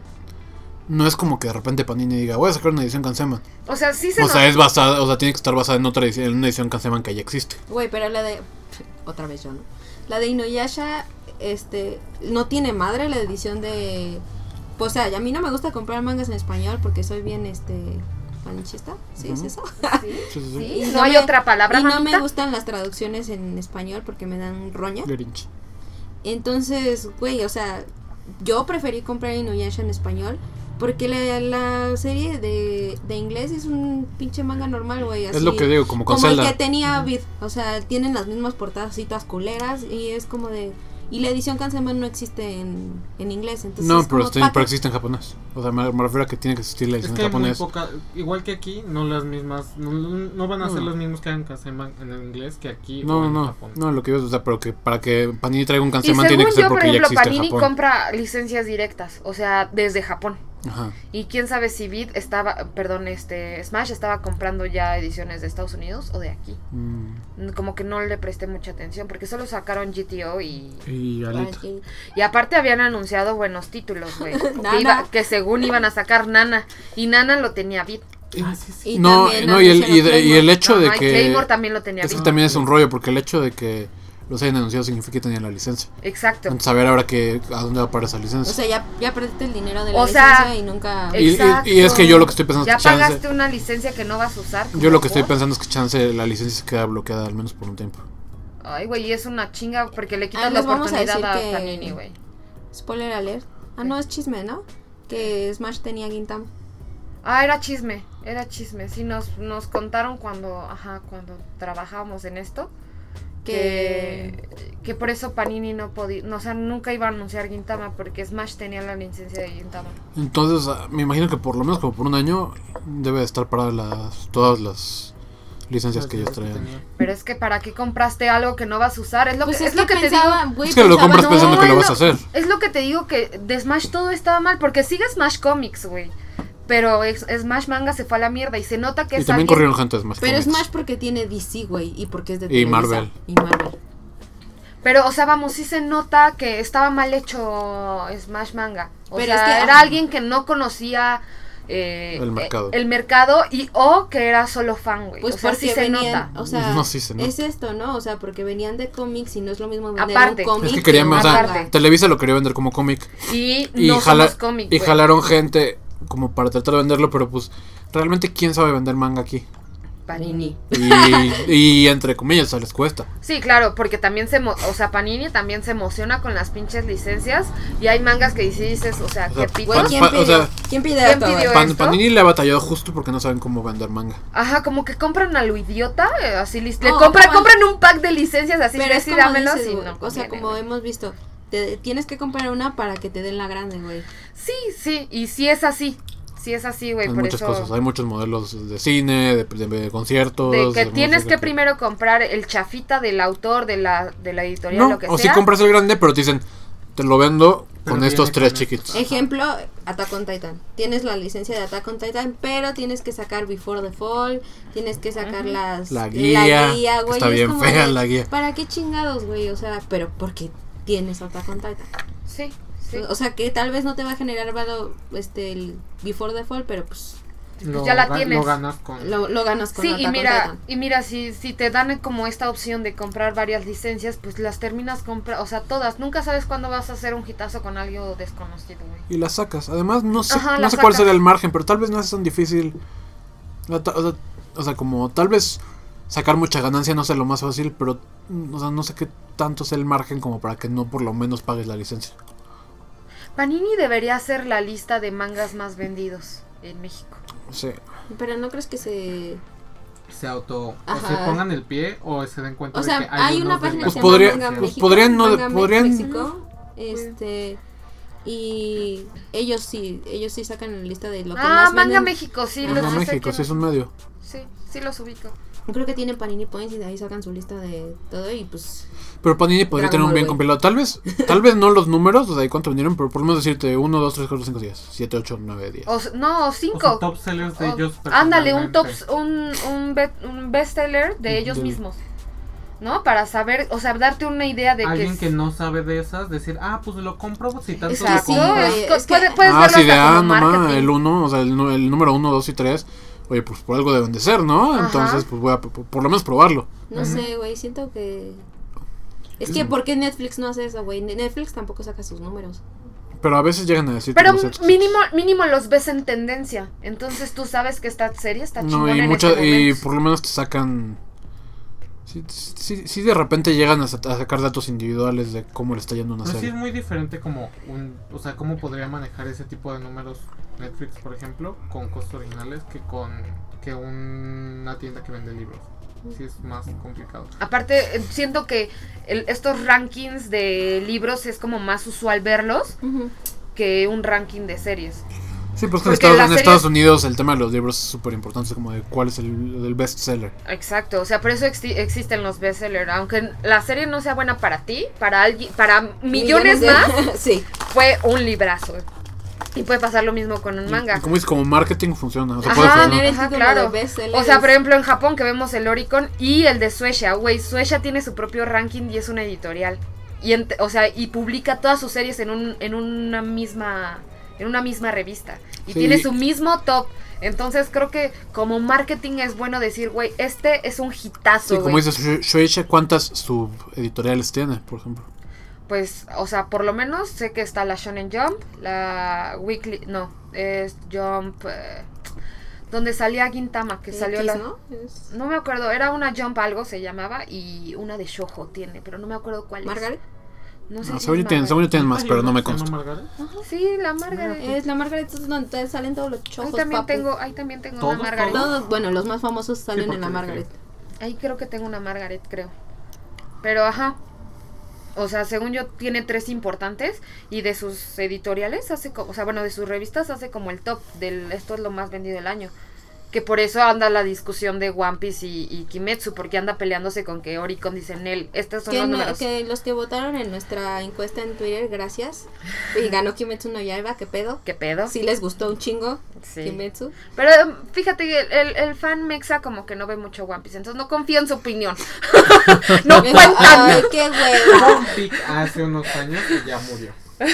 no es como que de repente Panini diga, voy a sacar una edición Kansenban. O sea, sí se O nos- sea, es basada, o sea, tiene que estar basada en otra edición, en una edición Kansenban que ya existe. Güey, pero la de. Otra vez yo, ¿no? La de Inuyasha, este. No tiene madre la edición de. Pues, o sea, a mí no me gusta comprar mangas en español porque soy bien, este. Malinchista. ¿Sí es Ujú. eso? Sí, Sí, sí, sí. sí, Y no hay me- otra palabra, Y no mamita. me gustan las traducciones en español porque me dan roña. Grinch. Entonces, güey, o sea, yo preferí comprar Inuyasha en español porque la, la serie de, de inglés es un pinche manga normal, güey. Es lo que digo, como con Como el Zelda. que tenía Vid, o sea, tienen las mismas portadas así todas culeras y es como de... Y la edición Kansenban no existe en, en inglés, entonces No, es pero, como, este- ¿pa' pero qué? existe en japonés. O sea, me, me refiero a que tiene que existir la Es edición que en hay muy japonés. poca, igual que aquí, no las mismas, no, no van a ser No. los mismos que hagan Kansenban en el inglés que aquí o No, en no, Japón. no, lo que digo es, o sea, pero que para que Panini traiga un Y Kansenban tiene según que ser yo, por porque ya ejemplo, existe en Panini Japón. compra licencias directas, o sea, desde Japón. Ajá. Y quién sabe si Vid estaba, perdón, este, Smash estaba comprando ya ediciones de Estados Unidos o de aquí. Mm, Como que no le presté mucha atención porque solo sacaron G T O y... y Alita. Ay, Y aparte habían anunciado buenos títulos, güey. Nana. que, iba- que según iban a sacar Nana. Y Nana lo tenía Vid. Ah, sí, sí. Y No, también no y, el, y, de- y el Claymore. hecho de Ajá, y que... Claymore también lo tenía Es que Vid. también es un rollo, porque el hecho de que los hayan anunciado significa que tenían la licencia. Exacto. Entonces, a ver ahora que, a dónde va a parar esa O licencia. sea, ya, ya perdiste el dinero de la O sea, licencia y nunca... eh, y, y- exacto. y es que yo lo que estoy pensando Ya es que chance... pagaste una licencia que no vas a usar. Yo lo que estoy ¿por? pensando es que chance la licencia se queda bloqueada al menos por un tiempo. Ay, güey, es una chinga porque le Ah, quitas la les vamos a oportunidad a, decir que- Panini, güey. Spoiler alert. Ah, no, es chisme, ¿no? Que Smash tenía Gintama. Ah, era chisme, era chisme. Sí, nos, nos contaron cuando, ajá, cuando trabajábamos en esto. Que, que por eso Panini no podía, no, o sea, nunca iba a anunciar Gintama porque Smash tenía la licencia de Gintama. Entonces, ah, me imagino que por lo menos como por un año debe de estar paradas las, todas las licencias que ellos traían. Pero es que para qué compraste algo que no vas a usar, es lo Pues que es, es lo que te digo. pensaba, güey, Es que lo pensaba- compras pensando que lo es vas a hacer. Es lo que te digo que de Smash todo estaba mal porque sigue Smash Comics, güey. Pero es- Smash Manga se fue a la mierda y se nota que Y es también alguien- corrieron gente de Smash Pero Comics. Smash porque tiene D C, güey, y porque es de Y Televisa. Marvel. Y Marvel. Pero, o sea, vamos, sí se nota que estaba mal hecho Smash Manga. O Pero sea, es que, era ajá. alguien que no conocía eh, El mercado. eh, el mercado y o que era solo fan, güey. Pues o sea, porque sí se venían, nota. o sea, No, sí se nota. es esto, ¿no? O sea, porque venían de cómics y no es lo mismo vender Aparte. un cómic. Es que querían, un o sea, Aparte. Televisa lo quería vender como cómic. Y, Y, no jala- somos cómic, y güey. jalaron gente como para tratar de venderlo, pero pues realmente quién sabe vender manga aquí. Panini. Y, y entre comillas, se les cuesta. Sí, claro, porque también se, emo- o sea, Panini también se emociona con las pinches licencias y hay mangas que sí dices, o sea, O sea, que Güey, pitos. ¿quién Pa- o pidió? sea, ¿Quién pidió ¿quién esto, güey? pidió Pan- esto? Panini le ha batallado justo porque no saben cómo vender manga. Ajá, como que compran a lo idiota, eh, así lis- le No, compran, como- compran un pack de licencias así, Pero de es sí, como dámelos dices, y güey, no o sea, conviene, como güey. hemos visto, te, tienes que comprar una para que te den la grande, güey. Sí, sí, y sí es así. Sí es así, güey, Hay por muchas eso. cosas, hay muchos modelos de cine, de, de- de conciertos. De que de tienes música, que primero comprar el chafita del autor, de la, de la editorial, No, lo que o sea. si compras el grande, pero te dicen, te lo vendo con viene estos tres con chiquitos. estos. Ejemplo, Attack on Titan. Tienes la licencia de Attack on Titan, pero tienes que sacar Before the Fall, tienes que sacar las La guía, la guía, que güey, está es bien como fea de, la guía. ¿para qué chingados, güey? O sea, pero porque tienes Attack on Titan. Sí, sí. O sea, que tal vez no te va a generar valor este el Before the Fall, pero pues Lo, ya la ga- tienes. lo ganas con... lo, lo ganas con Sí, Attack y on mira, Titan. y mira, si, si te dan como esta opción de comprar varias licencias, pues las terminas comprando, o sea, todas. Nunca sabes cuándo vas a hacer un hitazo con algo desconocido, güey. Y las sacas. Además, no sé, Ajá, no las sé cuál sacas. será el margen, pero tal vez no es tan difícil. O sea, o sea, o sea, como tal vez sacar mucha ganancia no sea lo más fácil, pero o sea, no sé qué tanto es el margen como para que no por lo menos pagues la licencia. Panini debería hacer la lista de mangas más vendidos en México. Sí. Pero no crees que se se auto o Ajá. se pongan el pie o se den cuenta O de sea, que hay unos una de página la- que se Pues podría- llama Manga pues México, podrían no- Manga podrían- México, este y ellos sí, ellos sí sacan la lista de lo que Ah, más Manga venden. México, sí, Ajá. los No, sí sé México, que- sí es un medio. Sí, sí los ubico. Yo creo que tienen Panini Points y de ahí sacan su lista de todo y pues Pero Panini podría Dragon tener un Ball, bien güey. compilado. Tal vez, tal vez no los números, o sea, de cuánto vendieron, pero por lo menos decirte uno, dos, tres, cuatro, cinco, diez, siete, ocho, nueve, diez. O, s- no, o o cinco. sea, top sellers de O- ellos ándale, un top, personalmente. un, un, be- un bestseller de ellos Del- mismos. ¿No? Para saber, o sea, darte una idea de Alguien que... que es- no sabe de esas, decir, ah, pues lo compro si tanto Exacto, lo compro. güey, es- es que- puede- puedes Ah, verlo sí, de hasta ah, como nomás, marketing. el uno, o sea, el, nu- el número uno, dos y tres. Oye, pues por algo deben de ser, ¿no? Ajá. Entonces, pues voy a por, por lo menos probarlo. no Ujú. sé, güey, siento que es que ¿por qué Netflix no hace eso, güey? Netflix tampoco saca sus números. Pero a veces llegan a decir. Pero que los mínimo, mínimo los ves en tendencia. Entonces tú sabes que esta serie está No, chingona y, en mucha, este y momento. por lo menos te sacan. Sí, sí, sí, de repente llegan a, sa- a sacar datos individuales de cómo le está yendo una Pero sí serie. es muy diferente como un, o sea, cómo podría manejar ese tipo de números Netflix, por ejemplo, con costos originales que con que una tienda que vende libros. Sí es más complicado. Aparte, eh, siento que el- estos rankings de libros es como más usual verlos que un ranking de series. Sí, pues que en Porque Estados, las en series- Estados Unidos el tema de los libros es súper importante, como de cuál es el, el best seller. Exacto, o sea, por eso exi- existen los bestsellers. Aunque la serie no sea buena para ti, para alguien, para millones, de- más, sí. fue un librazo. Y puede pasar lo mismo con un manga. Y como dices, como marketing funciona. O sea, Ajá, puede funcionar. tener el Ajá, título claro. de bestseller O sea, es- por ejemplo, en Japón que vemos el Oricon y el de Suecia, güey, Suecia tiene su propio ranking y es una editorial. Y ent- o sea, y publica todas sus series en un en una misma en una misma revista y Sí. tiene su mismo top. Entonces, creo que como marketing es bueno decir, güey, este es un hitazo, Sí, como güey. dices, Shu- Shueisha, ¿cuántas subeditoriales tiene, por ejemplo? Pues, o sea, por lo menos sé que está la Shonen Jump, la Weekly, no, es Jump, eh, donde salía Gintama, que salió X, la... ¿no? Es- No me acuerdo, era una Jump algo se llamaba y una de Shoujo tiene, pero no me acuerdo cuál Margaret. es. No sé No, si según es yo tienen, Margaret. según yo tienen más, ¿Hay pero una no me que se llama consta. Margaret? Sí, la Margaret. Es la Margaret es donde te salen todos los Ahí chojos, también papu. tengo, ahí también tengo ¿Todos, una Margaret. todos? Todos, bueno, los más famosos salen en la porque- Margaret. Ahí creo que tengo una Margaret, creo. Pero ajá. O sea, según yo tiene tres importantes y de sus editoriales hace como, o sea, bueno, de sus revistas hace como el top del esto es lo más vendido del año. Que por eso anda la discusión de One Piece y, y Kimetsu, porque anda peleándose con que Oricon dice Nel, estos son Que, los no- números. que los que votaron en nuestra encuesta en Twitter, gracias. Y ganó Kimetsu no Yaiba, ¿qué pedo? ¿Qué pedo? Sí les gustó un chingo Sí. Kimetsu. Pero um, fíjate que el, el, el fan mexa como que no ve mucho One Piece, entonces no confío en su opinión. no Ay, cuentan. qué huevo. One Piece hace unos años y ya murió.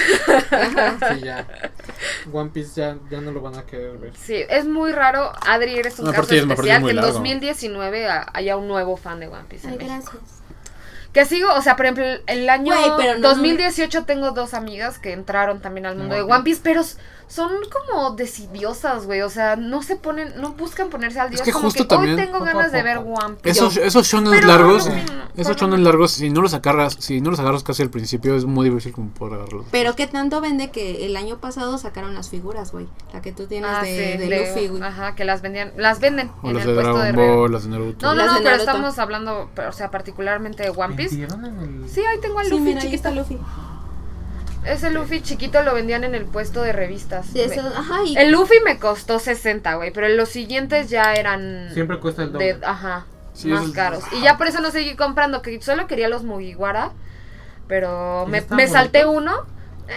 Sí, ya. One Piece ya, ya no lo van a querer ver. Sí, es muy raro. Adri, eres un No, caso aparte es- aparte es especial muy que en largo. dos mil diecinueve ha- haya un nuevo fan de One Piece en Ay, México. gracias. Que sigo, o sea, por ejemplo, el año Güey, pero no- dos mil dieciocho tengo dos amigas que entraron también al mundo de One One Piece, pero s- son como decidiosas, güey, o sea, no se ponen, no buscan ponerse al día. Es que como justo que también- hoy tengo Poco a ganas de poco. ver One Piece. Esos, Yo- esos shonen Pero largos, no, no, esos no. shonen largos, si no los agarras, si no los agarras casi al principio, es muy difícil como poder agarrarlos. Pero qué tanto vende que el año pasado sacaron las figuras, güey. La que tú tienes Ah, de, sí, de de- Luffy, güey. Ajá, que las vendían, las venden O en las el de puesto Dragon de re- Ball, las de Naruto. No, no, Las no, de pero Naruto. estamos hablando, pero, o sea, particularmente de One Piece. ¿Vendieron en el...? Sí, ahí tengo al Sí, Luffy mira, ahí chiquito. está Luffy. Ese Luffy chiquito lo vendían en el puesto de revistas. Sí, eso, ajá, y El Luffy me costó sesenta, güey, pero los siguientes ya eran Siempre cuesta el doble. de, ajá, Sí, más esos- caros. Y ya por eso no seguí comprando, que solo quería los Mugiwara, pero ¿Y me, están me salté bonitos? uno. Eh,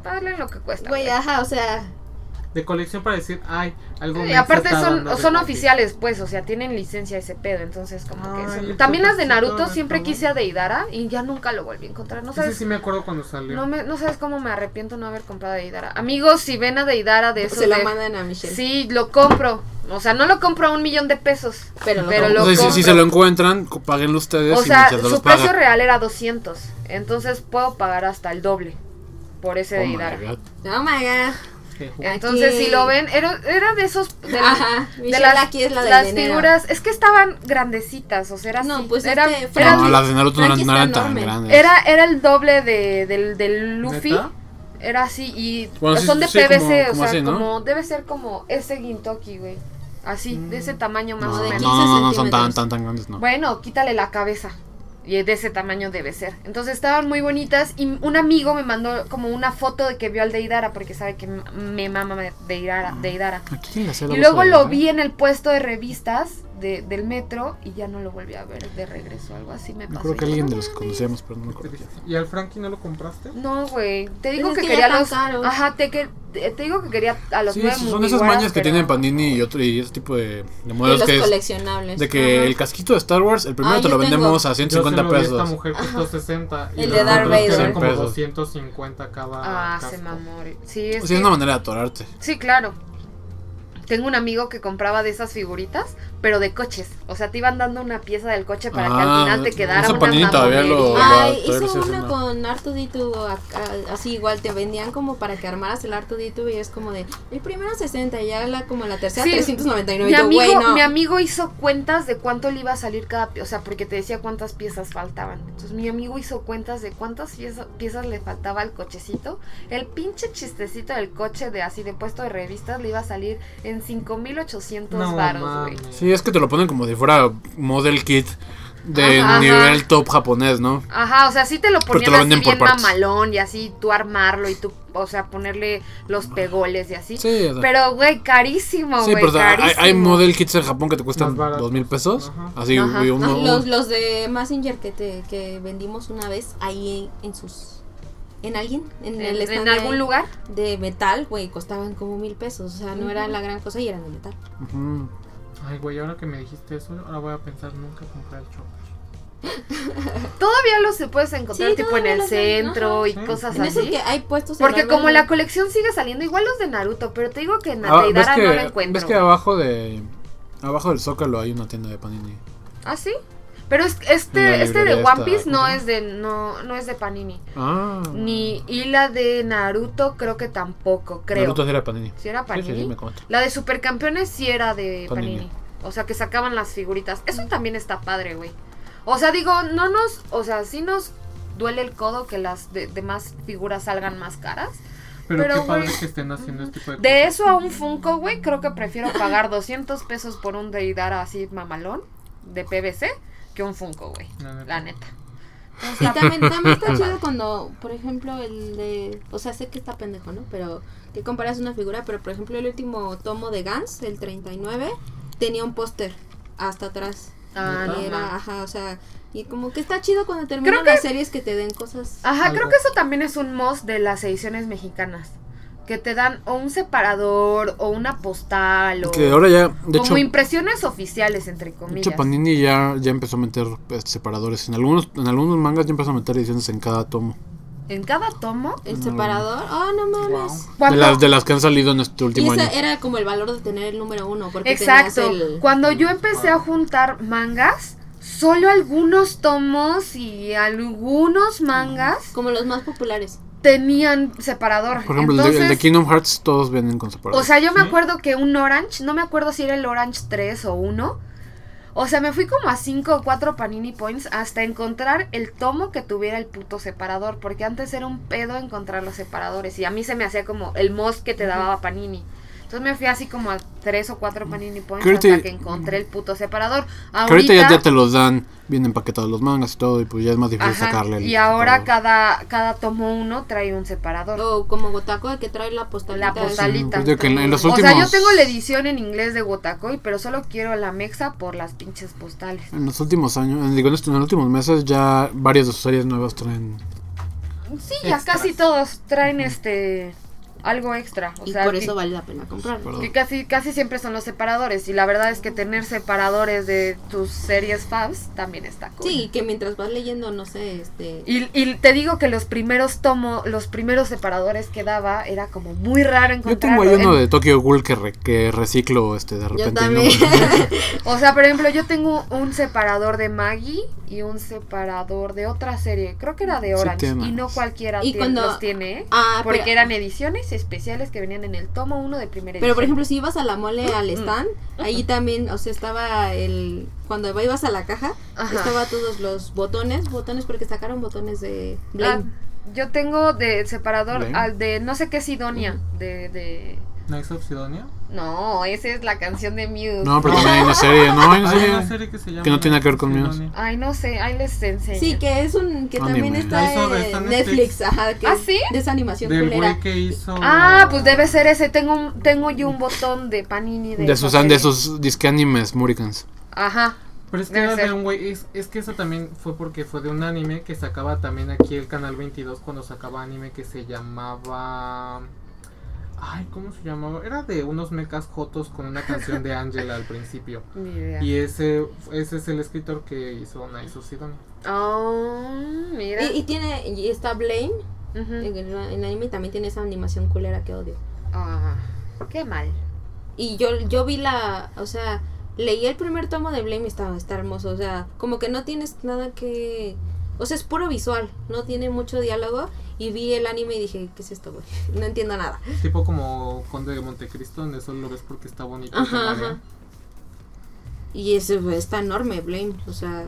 Dale lo que cuesta. Güey, ajá, o sea... De colección para decir, ay, algo Y aparte son, son oficiales, pues, o sea, tienen licencia ese pedo, entonces como Ay, que... Son... el También las de toquecito, Naruto siempre ¿no? quise a Deidara y ya nunca lo volví a encontrar, ¿no sabes? Sí, sí me acuerdo cuando salió. No, me, no sabes cómo me arrepiento no haber comprado a Deidara. Amigos, si ven a Deidara de esos Se lo de- mandan a Michelle. Sí, lo compro. O sea, no lo compro a un millón de pesos. Pero lo pero compro. lo O sea, si, compro. si se lo encuentran, co- páguenlo ustedes O y sea, Michelle se su los precio paga. real era doscientos. Entonces puedo pagar hasta el doble por ese Oh my Deidara. God. Oh my god. Que- Entonces, Aquí. si lo ven, era, era de esos. De, Ajá, de Michelle las, aquí es la del las dinero. figuras. Es que estaban grandecitas. O sea, era No, así. pues era, este, era, No, las de Naruto no eran, Frankie no está eran tan enorme. grandes. era, era el doble de, del, del Luffy. ¿Neta? Era así. Y Bueno, sí, son de sí, P V C. como- o como sea, así, ¿no? como. Debe ser como ese Gintoki, güey. Así, de ese tamaño más No, o de no, menos. no, no, no son tan, centímetros. tan, tan grandes, no. Bueno, quítale la cabeza. Y de ese tamaño debe ser. Entonces estaban muy bonitas. Y un amigo me mandó como una foto de que vio al Deidara. Porque sabe que m- me mama Deidara. Deidara. ¿A quién le hacía la Y voz luego a lo Deidara? vi en el puesto de revistas de, del metro. Y ya no lo volví a ver de regreso. Algo así me Me pasó. acuerdo que Y yo, alguien no de los que mames. conocíamos, pero no me acuerdo quién. ¿Y al Frankie no lo compraste? No, güey. Te digo Pues es que, que ya quería están los. caros. Ajá, te, que, te, te digo que quería a los Sí, nueve son esas Mugiwaras, mañas que pero- tienen Panini y otro y ese tipo de, de De modelos los que es coleccionables. de que Ajá. el casquito de Star Wars, el primero Ah, te lo yo tengo. vendemos a ciento cincuenta Yo se lo vi a pesos. esta mujer costó sesenta. Y El los de Darth otros que eran Vader. como Pesos. doscientos cincuenta cada Ah, casco. se mamó. Sí, es O sea, que- es una manera de atorarte. Sí, claro. Tengo un amigo que compraba de esas figuritas, pero de coches. O sea, te iban dando una pieza del coche para que al Ah, final te quedara esa una Panini todavía lo- mamonería. Ay, todavía lo hizo sigue una haciendo. con Artudito, así igual te vendían como para que armaras el Artudito y es como de el primero sesenta y ya la como la tercera Sí, trescientos noventa y nueve. Mi Y tú, amigo, güey, no. mi amigo hizo cuentas de cuánto le iba a salir cada pieza, o sea, porque te decía cuántas piezas faltaban. Entonces mi amigo hizo cuentas de cuántas pieza- piezas le faltaba al cochecito. El pinche chistecito del coche de así de puesto de revistas le iba a salir en cinco mil ochocientos No varos, güey. mames. Sí, es que te lo ponen como si fuera model kit de Ajá, nivel ajá. top japonés, ¿no? Ajá, o sea, sí te lo Pero te ponían lo así venden por bien partes. mamalón y así tú armarlo y tú, o sea, ponerle los pegoles y así. Sí, o sea. Pero, güey, carísimo, Sí, güey, pero o sea, hay, carísimo. hay model kits en Japón que te Más cuestan baratos. dos mil pesos. Ajá. Así, Ajá. y uno- Ah, los, los de Massinger que te que vendimos una vez ahí en, en sus en alguien en, ¿En, el en stand algún de- lugar? de metal, güey, costaban como mil pesos, o sea, no era Ujú. la gran cosa y eran de metal. Ujú. Ay, güey, ahora que me dijiste eso, ahora voy a pensar nunca comprar el Chopper. Todavía los se puedes encontrar Sí, tipo en todavía el los hay, centro ajá. y Sí. cosas En esos así. que hay puestos en Porque como Albergue. la colección sigue saliendo, igual los de Naruto, pero te digo que en Ah, ¿ves, Deidara que, no la encuentro. ves que abajo de abajo del Zócalo hay una tienda de Panini? ¿Ah, sí? Pero es, En la este este de librería One esta, Piece ¿cómo no se llama? es de no no es de Panini. Ah. Ni y la de Naruto creo que tampoco, creo. Naruto sí era Panini. ¿Sí era Panini? Sí, sí, sí, me comento. La de Supercampeones sí era de Panini. Panini. O sea, que sacaban las figuritas. Eso también está padre, güey. O sea, digo, no nos... O sea, sí nos duele el codo que las de- demás figuras salgan más caras. Pero, Pero, qué padre güey, que estén haciendo este tipo de De cosas. eso a un Funko, güey, creo que prefiero pagar doscientos pesos por un Deidara así mamalón de P V C que un Funko, güey. La neta. La neta. Y también, también está chido cuando, por ejemplo, el de... O sea, sé que está pendejo, ¿no? Pero que comparas una figura, pero por ejemplo el último tomo de Gans, el treinta y nueve, tenía un póster hasta atrás. Ah, Y no, era, ma. ajá, o sea, y como que está chido cuando terminan Creo que- las series que te den cosas. Ajá, Algo. creo que eso también es un must de las ediciones mexicanas. Que te dan o un separador o una postal o Que ahora ya, de como hecho, impresiones oficiales, entre de comillas. hecho Panini ya, ya empezó a meter pues, separadores. En algunos, en algunos mangas ya empezó a meter ediciones en cada tomo. En cada tomo. El separador, oh, no mames. De Cuando- las, de las que han salido en este Y último ese año. era como el valor de tener el número uno. Porque Exacto. tenías el- Cuando yo empecé a juntar mangas, solo algunos tomos y algunos mangas Como los más populares. tenían separador. Por ejemplo, el de- el, de, Entonces, Kingdom Hearts todos vienen con o separadores. sea, yo me ¿Sí? acuerdo que un Orange, no me acuerdo si era el Orange tres o uno. O sea, me fui como a cinco o cuatro Panini Points hasta encontrar el tomo que tuviera el puto separador. Porque antes era un pedo encontrar los separadores. Y a mí se me hacía como el most que te daba Panini. Entonces me fui así como a tres o cuatro Panini Points Que ahorita- hasta que encontré el puto separador. Que ahorita Ahorita, ya, ya te los dan bien empaquetados los mangas y todo, y pues ya es más difícil ajá, sacarle el y ahora separador. cada, cada tomo uno trae un separador. O como Gotaco que trae la postalita. La postalita. pues digo que en- en los O sea, yo últimos- tengo la edición en inglés de Wotakoi, pero solo quiero la mexa por las pinches postales. En los últimos años, en, digo, en, estos- en los últimos meses ya varias de sus series nuevas traen. Sí, ya Extras. casi todos traen este algo extra. O y sea, por que, eso vale la pena comprarlo. que casi, casi siempre son los separadores. Y la verdad es que tener separadores de tus series faves también está cool. Sí, que mientras vas leyendo, no sé, este... Y, y te digo que los primeros tomos, los primeros separadores que daba, era como muy raro Yo encontrarlo. tengo ahí uno En- de Tokyo Ghoul que, re- que reciclo este de repente. Yo ¿no? también. O sea, por ejemplo, yo tengo un separador de Maggie y un separador de otra serie. Creo que era de Sí Orange. tiene. Y no cualquiera Y tiene- cuando- los tiene, ¿eh? Ah, Porque pero, eran ediciones especiales que venían en el tomo uno de primera edición. pero por ejemplo, si ibas a la mole al Mm. stand, ahí también, o sea, estaba el... Cuando ibas a la caja, Ajá. estaba todos los botones, botones porque sacaron botones de Ah, Blame. yo tengo de separador Blame. al de no sé qué Sidonia. De, de. ¿Knights of Sidonia? No, esa es la canción de Muse. No, pero también hay una serie. No, hay una Hay serie. una serie que se llama que no tiene nada que ver con Sidonia. Muse. Ay, no sé, ahí les enseño. Sí, que es un... que Anime. también está Ah, eso está en en Netflix, Netflix. ajá, que ¿Ah, es sí? de esa animación Del culera. güey que hizo. Ah, pues debe ser ese. Tengo un, tengo yo un botón de Panini de. De esa sus, de serie. sus disque animes Muricans. Ajá. Pero es que Debe era de ser. un güey. Es, es que eso también fue porque fue de un anime que sacaba también aquí el canal veintidós cuando sacaba anime que se llamaba. Ay, ¿cómo se llamaba? Era de unos mechas jotos con una canción de Angela al principio. Ni idea. Y ese, ese es el escritor que hizo Knights of Sidonia. Oh, mira. Y, y tiene, y está Blame, Ujú. en el, en el anime también tiene esa animación culera que odio. Ah, qué mal. Y yo, yo vi la, o sea, leí el primer tomo de Blame y está, está hermoso, o sea, como que no tienes nada que, o sea, es puro visual, no tiene mucho diálogo, y vi el anime y dije, ¿qué es esto, güey? No entiendo nada. Tipo como Conde de Montecristo, donde solo lo ves porque está bonito. y te Ajá, marea. ajá. Y ese güey, está enorme, Blame, o sea,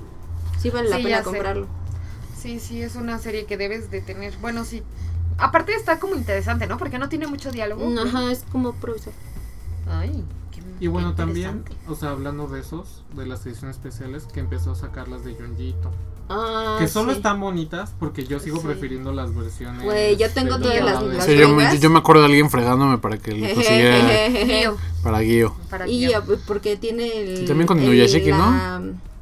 sí vale la Sí, pena ya sé. comprarlo. Sí, sí, es una serie que debes de tener. Bueno, sí. Aparte está como interesante, ¿no? Porque no tiene mucho diálogo. Ajá, es como puro visual. Ay, qué Y bueno, Qué también, interesante. o sea, hablando de esos, de las ediciones especiales, que empezó a sacar las de Junjito. Ah, que solo sí. están bonitas porque yo sigo Sí. prefiriendo las versiones. Güey, yo tengo de todas los las- lados de- las Sí, yo, me, mangas. yo me acuerdo de alguien fregándome para que le consiguiera Gio, para Guío. para Y Gio. ya, porque tiene el... Y también con el- Inuyashiki, ¿no? la-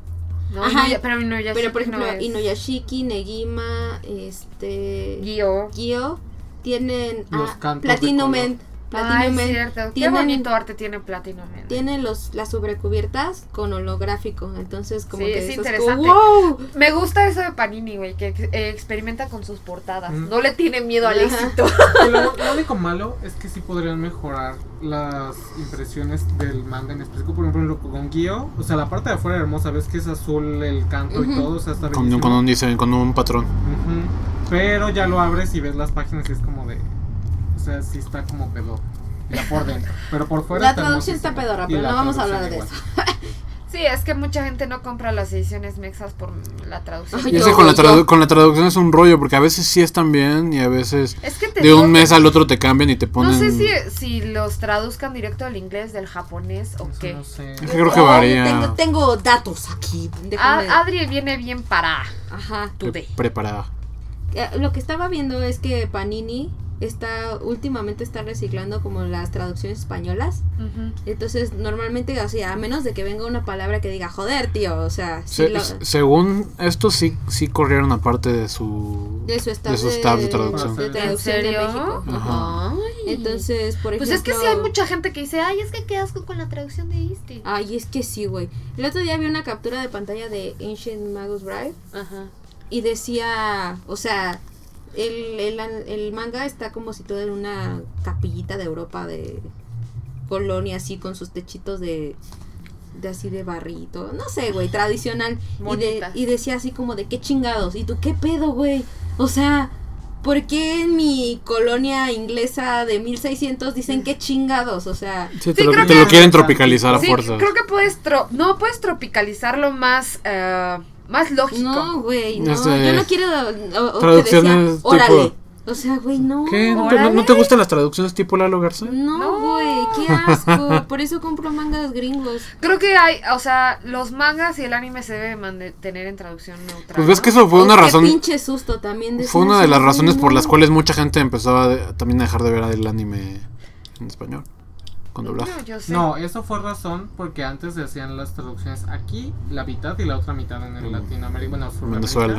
No, Ajá, Inuya- pero Inuyashiki Pero por ejemplo, no es. Inuyashiki, Negima, este... Gio. Gyo, tienen... Los ah, cantos de Platinum color. End. Ay, Platinum End. cierto. Qué Tienen- bonito arte tiene Platinum End. Tienen los, las sobrecubiertas con holográfico, entonces como Sí, que es eso interesante. como, ¡wow! Me gusta eso de Panini, güey, que eh, experimenta con sus portadas. Mm. No le tiene miedo al Ajá. éxito. Y Lo, lo único malo es que sí podrían mejorar las impresiones del manga en específico. Por ejemplo, con Gyo, o sea, la parte de afuera hermosa, ves que es azul el canto y Ujú. todo, o sea, está Con, bellísimo. con un diseño, con un patrón. Ujú. Pero ya lo abres y ves las páginas y es como de. O sea, sí está como pedo. Ya por dentro. Pero por fuera. La está traducción está hermosísimo. pedorra, Y pero la no vamos a traducción hablar de igual. eso. Sí, es que mucha gente no compra las ediciones mexas por la traducción. Ay, Y yo, ese con la, yo. tradu- con la traducción es un rollo, porque a veces sí están bien y a veces Es que te de digo un que- mes al otro te cambian y te ponen... No sé si, si los traduzcan directo del inglés, del japonés o Eso qué. no sé. Es que creo que Oh, varía. Tengo, tengo datos aquí. déjame- A- Adri viene bien para Ajá. today. Preparada. Eh, Lo que estaba viendo es que Panini está últimamente está reciclando como las traducciones españolas. Ujú. Entonces, normalmente, o sea, a menos de que venga una palabra que diga, joder, tío, o sea, sí Se- lo- se- según esto sí sí corrieron aparte de su de su staff de su staff de de, traducción. de ¿En traducción de serio? México. Ajá. Ay. Entonces, por Pues ejemplo... es que sí hay mucha gente que dice, ay, es que qué asco con la traducción de este. Ay, es que sí, güey. El otro día vi una captura de pantalla de Ancient Magus Bride Ajá. y decía, o sea, el, el, el manga está como situado en una capillita de Europa de colonia, así con sus techitos de, de así de barrito, no sé, güey, tradicional. Y, de, Bonitas. y decía así como de qué chingados. Y tú, ¿qué pedo, güey? O sea, ¿por qué en mi colonia inglesa de mil seiscientos dicen qué chingados? O sea, Sí, te, Sí, lo, creo te que- lo quieren tropicalizar a Sí, fuerzas. creo que puedes tro no puedes tropicalizarlo más eh, más lógico. no, güey, no, Este, yo no quiero o, o que traducciones decía, órale. tipo- O sea, güey, no. ¿Qué? ¿No te, no- no te gustan las traducciones tipo Lalo Garza? No, No. güey, qué asco. Por eso compro mangas gringos. Creo que hay, o sea, los mangas y el anime se deben mantener en traducción neutral. Pues ves ¿no? que eso fue Oh, una qué razón. pinche susto también. decía Fue una así, de las güey, razones por no. las cuales mucha gente empezó a de- también a dejar de ver el anime en español. Con doblaje. No, yo sé. No, eso fue razón porque antes se hacían las traducciones aquí, la mitad y la otra mitad en el Mm. Latinoamérica, bueno, Sudamérica. Venezuela.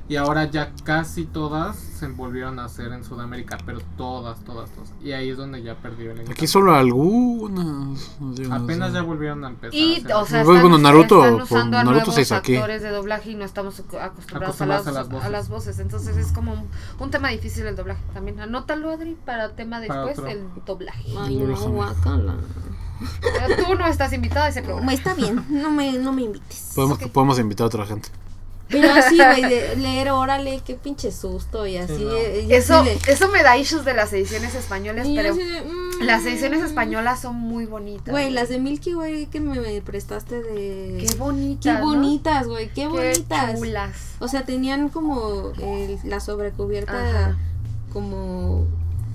Y ahora ya casi todas se volvieron a hacer en Sudamérica, pero todas, todas, todas. Y ahí es donde ya perdió el encanto. Aquí solo algunas. No sé, Apenas no sé. ya volvieron a empezar. Y, a hacer o sea, Pues, están, bueno, Naruto, están por usando a Naruto nuevos se hizo aquí. actores de doblaje y no estamos acostumbrados, Acostumbrados a, a las, las voces. a las voces. Entonces es como un, un tema difícil el doblaje también. Anótalo, Adri, para tema Para después, otro. el doblaje. Ay, no, Déjame. guácala. Pero tú no estás invitada a ese programa. Está bien, no me, no me invites. Podemos, Ok. podemos invitar a otra gente. Pero así, güey, de leer, órale, qué pinche susto y así. Sí, no. eh, y Eso, así de- eso me da issues de las ediciones españolas, y yo pero así de, mm, las ediciones españolas son muy bonitas. Güey, las de Milky Way que me, me prestaste de... Qué bonitas. Qué ¿no? bonitas, güey, qué Qué bonitas. chulas. O sea, tenían como el- la sobrecubierta Ajá. como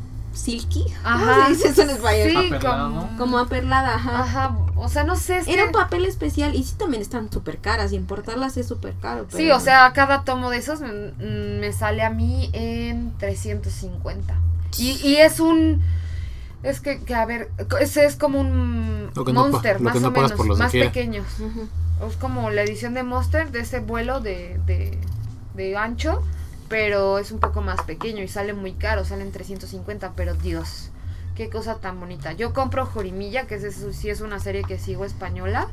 silky. Ajá. ¿Cómo se dice eso en español? Sí, Aperlado. como, Como aperlada, ajá. ajá. O sea, no sé, es Era que- un papel especial y sí también están súper caras. Importarlas es súper caro. Sí, pero- o sea, cada tomo de esos mm, me sale a mí en trescientos cincuenta. Y, y es un... Es que, que, a ver, ese es como un Lo que no pa- Monster, lo más que no o pagas menos, por los de más gira. pequeños. Ujú. Es como la edición de Monster de ese vuelo de, de, de ancho, pero es un poco más pequeño y sale muy caro, salen trescientos cincuenta, pero Dios, qué cosa tan bonita. Yo compro Jorimilla, que es, es, sí es una serie que sigo española,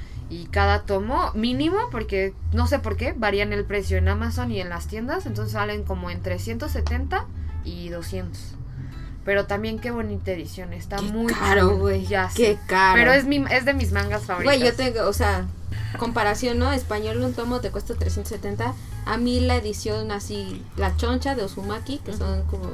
y cada tomo mínimo, porque no sé por qué, varían el precio en Amazon y en las tiendas, entonces salen como entre ciento setenta y doscientos. Pero también qué bonita edición, está Qué muy caro, chula, güey. ya Qué sé. caro. Pero es, mi, es de mis mangas favoritas. Güey, yo tengo, o sea, comparación, ¿no? Español un tomo te cuesta trescientos setenta. A mí la edición así, la choncha de Uzumaki, que son como...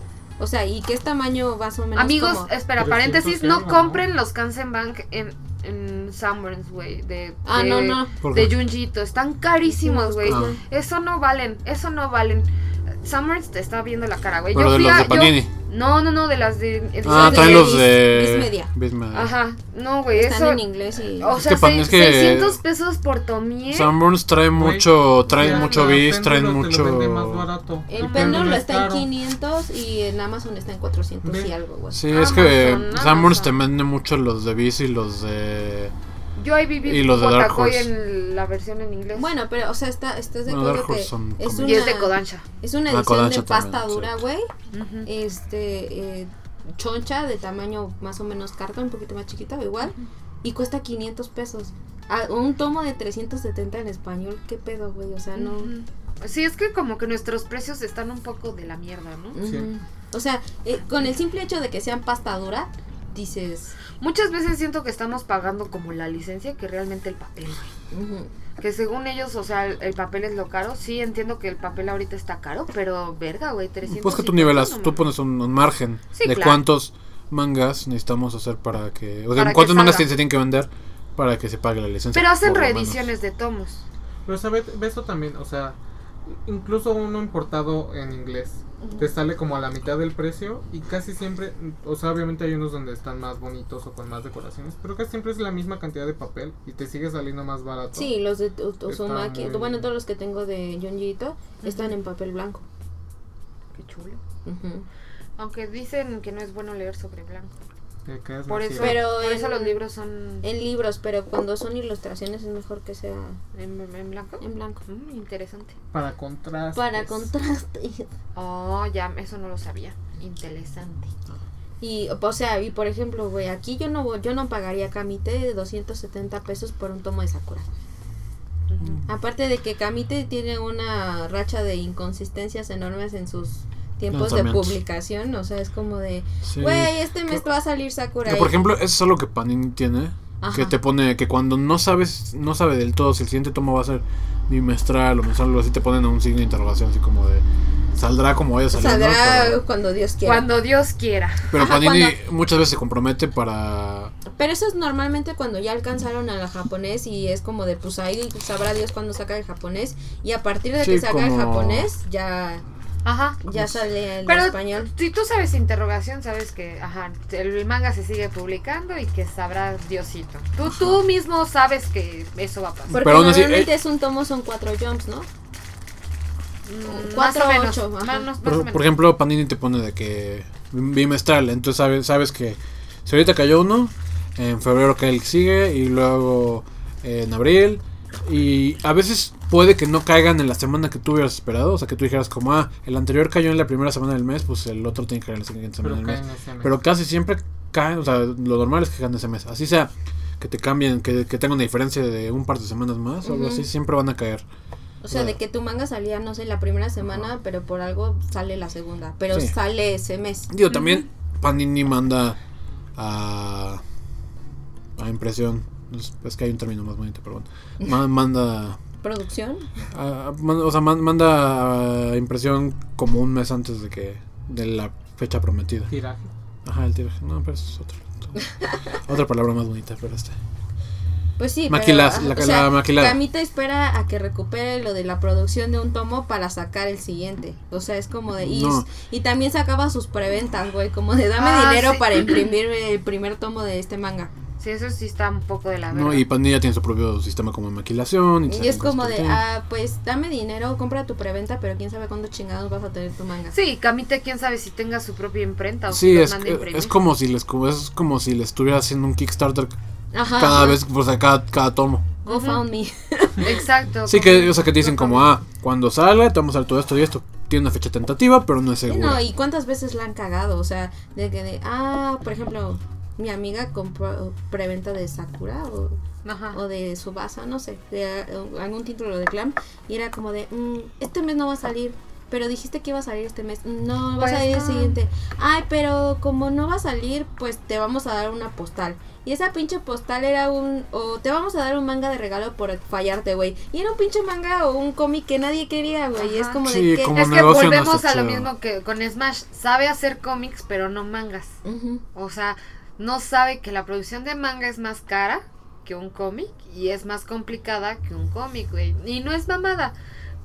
O sea, ¿y qué es tamaño más o menos? Amigos, como- espera, trescientos paréntesis, y no algo, ¿no? compren los Kansenbank en, en Sanborns, güey, de, Ah, de, no, no. ¿Por de qué? Junjito, están carísimos, güey, Ah. eso no valen, eso no valen. Sanborns te está viendo la cara, güey. Pero Yo de fui los a- de yo- Panini. No, no, no, de las de... Ah, ediciones traen de- los Viz- de... Viz Media. Viz Media. Ajá, no, güey, Están eso... en inglés y... O Es sea, que pan- seis- es que- seiscientos pesos por tomier. Sanborns trae Güey, mucho, traen ya mucho la Viz, Péndulo traen te lo mucho... vende más barato. El Y péndulo es está en caro. quinientos y en Amazon está en cuatrocientos y Ve. algo, güey. Sí, es que Amazon, Sanborns Amazon. te vende mucho los de Viz y los de... Yo ahí viví Y los de Dark Botacoy Horse. en la versión en inglés. Bueno, pero, o sea, está, estás de Bueno, acuerdo Dark Horse que son es cómics. una, y es de Kodansha. es una Ah, edición Kodansha de pasta también, dura, sí. güey. Ujú. Este, eh, choncha de tamaño más o menos cartón, un poquito más chiquito, igual. Y cuesta quinientos pesos. Ah, un tomo de trescientos setenta en español, ¿qué pedo, güey? O sea, no... Ujú. Sí, es que como que nuestros precios están un poco de la mierda, ¿no? Sí. Ujú. O sea, eh, con el simple hecho de que sean pasta dura, dices... Muchas veces siento que estamos pagando como la licencia que realmente el papel, güey. ujú. Que según ellos, o sea, el, el papel es lo caro. Sí, entiendo que el papel ahorita está caro, pero verga, güey, trescientos. Pues que tú nivelas, tú pones un, un margen Sí, de claro. cuántos mangas necesitamos hacer para que... O sea, Para que cuántos mangas salga. se tienen que vender para que se pague la licencia. Pero hacen por lo menos. reediciones de tomos. Pero sabes, ves eso también, o sea, incluso uno importado en inglés te sale como a la mitad del precio y casi siempre, o sea, obviamente hay unos donde están más bonitos o con más decoraciones, pero casi siempre es la misma cantidad de papel y te sigue saliendo más barato. Sí, los de U- Uzumaki, muy- bueno, todos los que tengo de Junjito están en papel blanco. Qué chulo. Ujú. Aunque dicen que no es bueno leer sobre blanco. Que quedas Por más eso, ciego. Pero por eso en- los libros son En libros, pero cuando son ilustraciones es mejor que sea en, en blanco. en blanco. Mm, interesante. Para contraste. Para contraste. Oh, ya, eso no lo sabía. Interesante. Y, o sea, y por ejemplo, güey, aquí yo no yo no pagaría Kamite de doscientos setenta pesos por un tomo de Sakura. Ujú. Aparte de que Kamite tiene una racha de inconsistencias enormes en sus tiempos de Lanzamientos. publicación, o sea, es como de, Sí. güey, este mes va a salir Sakura. Que, por ejemplo, eso es algo que Panini tiene, Ajá. que te pone que cuando no sabes, no sabe del todo si el siguiente tomo va a ser bimestral o mensual o algo así, te ponen un signo de interrogación, así como de, saldrá como vaya saliendo. saldrá pero, cuando Dios quiera. Cuando Dios quiera. pero Ajá, Panini cuando- muchas veces se compromete para... Pero eso es normalmente cuando ya alcanzaron al japonés y es como de, pues ahí sabrá Dios cuando saca el japonés y a partir de Sí, que saca el como- japonés ya Ajá. ya sale el Pero español. si tú sabes interrogación, sabes que, ajá, el manga se sigue publicando y que sabrá Diosito. Tú, tú mismo sabes que eso va a pasar. Porque Pero aún así, normalmente eh, es un tomo, son cuatro jumps, ¿no? Mm, cuatro, más o menos, ocho, más, ajá. más Por, o por menos. ejemplo, Panini te pone de que bimestral, entonces sabes, sabes que si ahorita cayó uno, en febrero cae el que sigue y luego eh, en abril Y a veces puede que no caigan en la semana que tú hubieras esperado. O sea, que tú dijeras como, ah, el anterior cayó en la primera semana del mes, pues el otro tiene que caer en la siguiente semana Pero del caen mes. ese mes. Pero casi siempre caen, o sea, lo normal es que caigan ese mes. Así sea, que te cambien, que, que tenga una diferencia de un par de semanas más o algo Ujú. así, siempre van a caer. O sea, Ah. de que tu manga salía, no sé, la primera semana, pero por algo sale la segunda. Pero Sí. sale ese mes. Digo, también Panini manda a, a impresión. Es, es que hay un término más bonito, pero bueno. Ma- manda... ¿Producción? a- a- man- o sea, man- manda a impresión como un mes antes de que de la fecha prometida. Tiraje. Ajá, el tiraje. No, pero eso es otro. Otra palabra más bonita, pero este. Pues sí, Maquilas- pero, la- o sea, la maquilada. Camita espera a que recupere lo de la producción de un tomo para sacar el siguiente. O sea, es como de... Y, No. y también sacaba sus preventas, güey, como de dame Ah, dinero sí. para imprimir el primer tomo de este manga. Sí, eso sí está un poco de la verga. No, y Panini ya tiene su propio sistema como de maquilación. te Y es sacan como cosas de, por ti. ah, pues dame dinero, compra tu preventa, pero quién sabe cuándo chingados vas a tener tu manga. Sí, Camita, quién sabe si tenga su propia imprenta o Sí, si los es, mande a imprimir. es como si les como- es como si le estuviera haciendo un Kickstarter Ajá. cada ajá. vez, o sea, cada, cada tomo. Go found me. Exacto. Sí, como- que, o sea, que te dicen como, ah, cuando salga te vamos a dar todo esto y esto. Tiene una fecha tentativa, pero no es segura. No, y cuántas veces la han cagado, o sea, de que de, ah, por ejemplo, mi amiga compró preventa de Sakura o, Ajá. o de Subasa, no sé, de eh, algún título de Clam, y era como de, mm, este mes no va a salir, pero dijiste que iba a salir este mes, no, va Pues a salir no. el siguiente, ay, pero como no va a salir, pues te vamos a dar una postal, y esa pinche postal era un, o te vamos a dar un manga de regalo por fallarte, güey, y era un pinche manga o un cómic que nadie quería, güey, y es Ajá. como Sí, de que... como Es que negocio no volvemos está a lo chido. mismo que con Smash. Sabe hacer cómics, pero no mangas. Ujú. O sea, no sabe que la producción de manga es más cara que un cómic y es más complicada que un cómic, güey. Y no es mamada,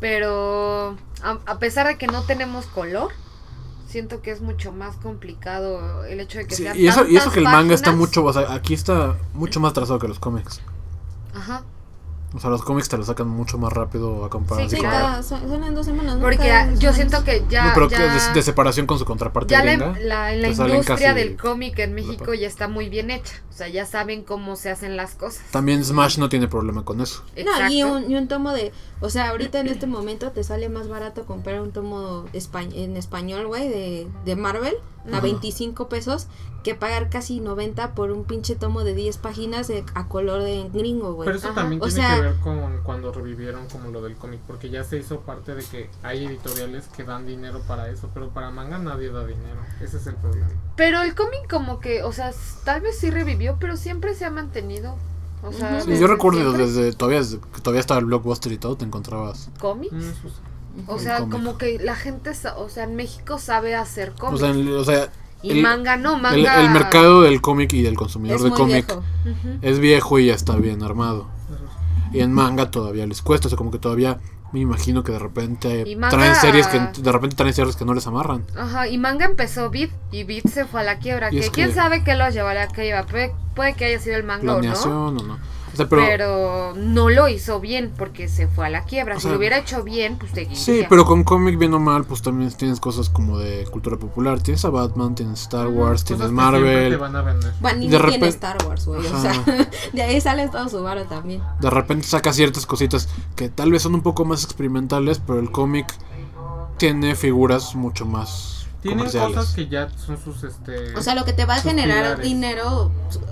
pero a, a pesar de que no tenemos color, siento que es mucho más complicado el hecho de que Sí, sean y eso, y eso tantas que el manga está páginas. mucho, o sea, aquí está mucho más trazado que los cómics. Ajá. O sea, los cómics te lo sacan mucho más rápido a comparación. Sí, Sí, claro. cada, son, son en dos semanas, ¿no? Porque Cada dos yo semanas. siento que ya, No, pero ya que de, de separación con su contraparte ya la, gringa. la- en la te salen industria casi- del cómic en México ya está muy bien hecha. O sea, ya saben cómo se hacen las cosas. También Smash no tiene problema con eso. No, y Exacto. un, y un tomo de... O sea, ahorita en este momento te sale más barato comprar un tomo espa- en español, güey, de, de Marvel a Ajá. veinticinco pesos que pagar casi noventa por un pinche tomo de diez páginas de- a color de gringo, güey. Pero eso Ajá. también O tiene sea- que ver con cuando revivieron como lo del cómic, porque ya se hizo parte de que hay editoriales que dan dinero para eso, pero para manga nadie da dinero. Ese es el problema. Pero el cómic como que, o sea, s- tal vez sí revivió, pero siempre se ha mantenido. O sea, Ujú. Sí, desde yo recuerdo siempre. desde todavía, desde que todavía estaba el Blockbuster y todo, te encontrabas. ¿Cómics? Mm, eso sí. O El sea, cómic. como que la gente, sa- o sea, en México sabe hacer O cómics. sea, el, o sea, y el- manga no, manga. el, el mercado del cómic y del consumidor es de muy cómic viejo. Ujú. es viejo y ya está bien armado. Eso sí. Y en manga todavía les cuesta, o sea, como que todavía me imagino que de repente Y manga- traen series que de repente traen series que no les amarran. Ajá, y manga empezó Beat y Beat se fue a la quiebra. Y Que es quién que- sabe qué los llevó a la quiebra. Puede, puede que haya sido el manga o no. Planeación o no. O sea, pero, Pero, no lo hizo bien porque se fue a la quiebra. O si sea, lo hubiera hecho bien, pues seguiría. sí, pero con cómic bien o mal, pues también tienes cosas como de cultura popular. Tienes a Batman, tienes Star Wars, Cosas tienes que siempre te Marvel. van a vender. Bueno, y de no tiene repente- Star Wars, güey. O Ajá. sea, de ahí sale todo su varo también. De repente saca ciertas cositas que tal vez son un poco más experimentales, pero el cómic tiene figuras mucho más Tienen comerciales. cosas que ya son sus este O sea, lo que te va a sus generar pilares. dinero,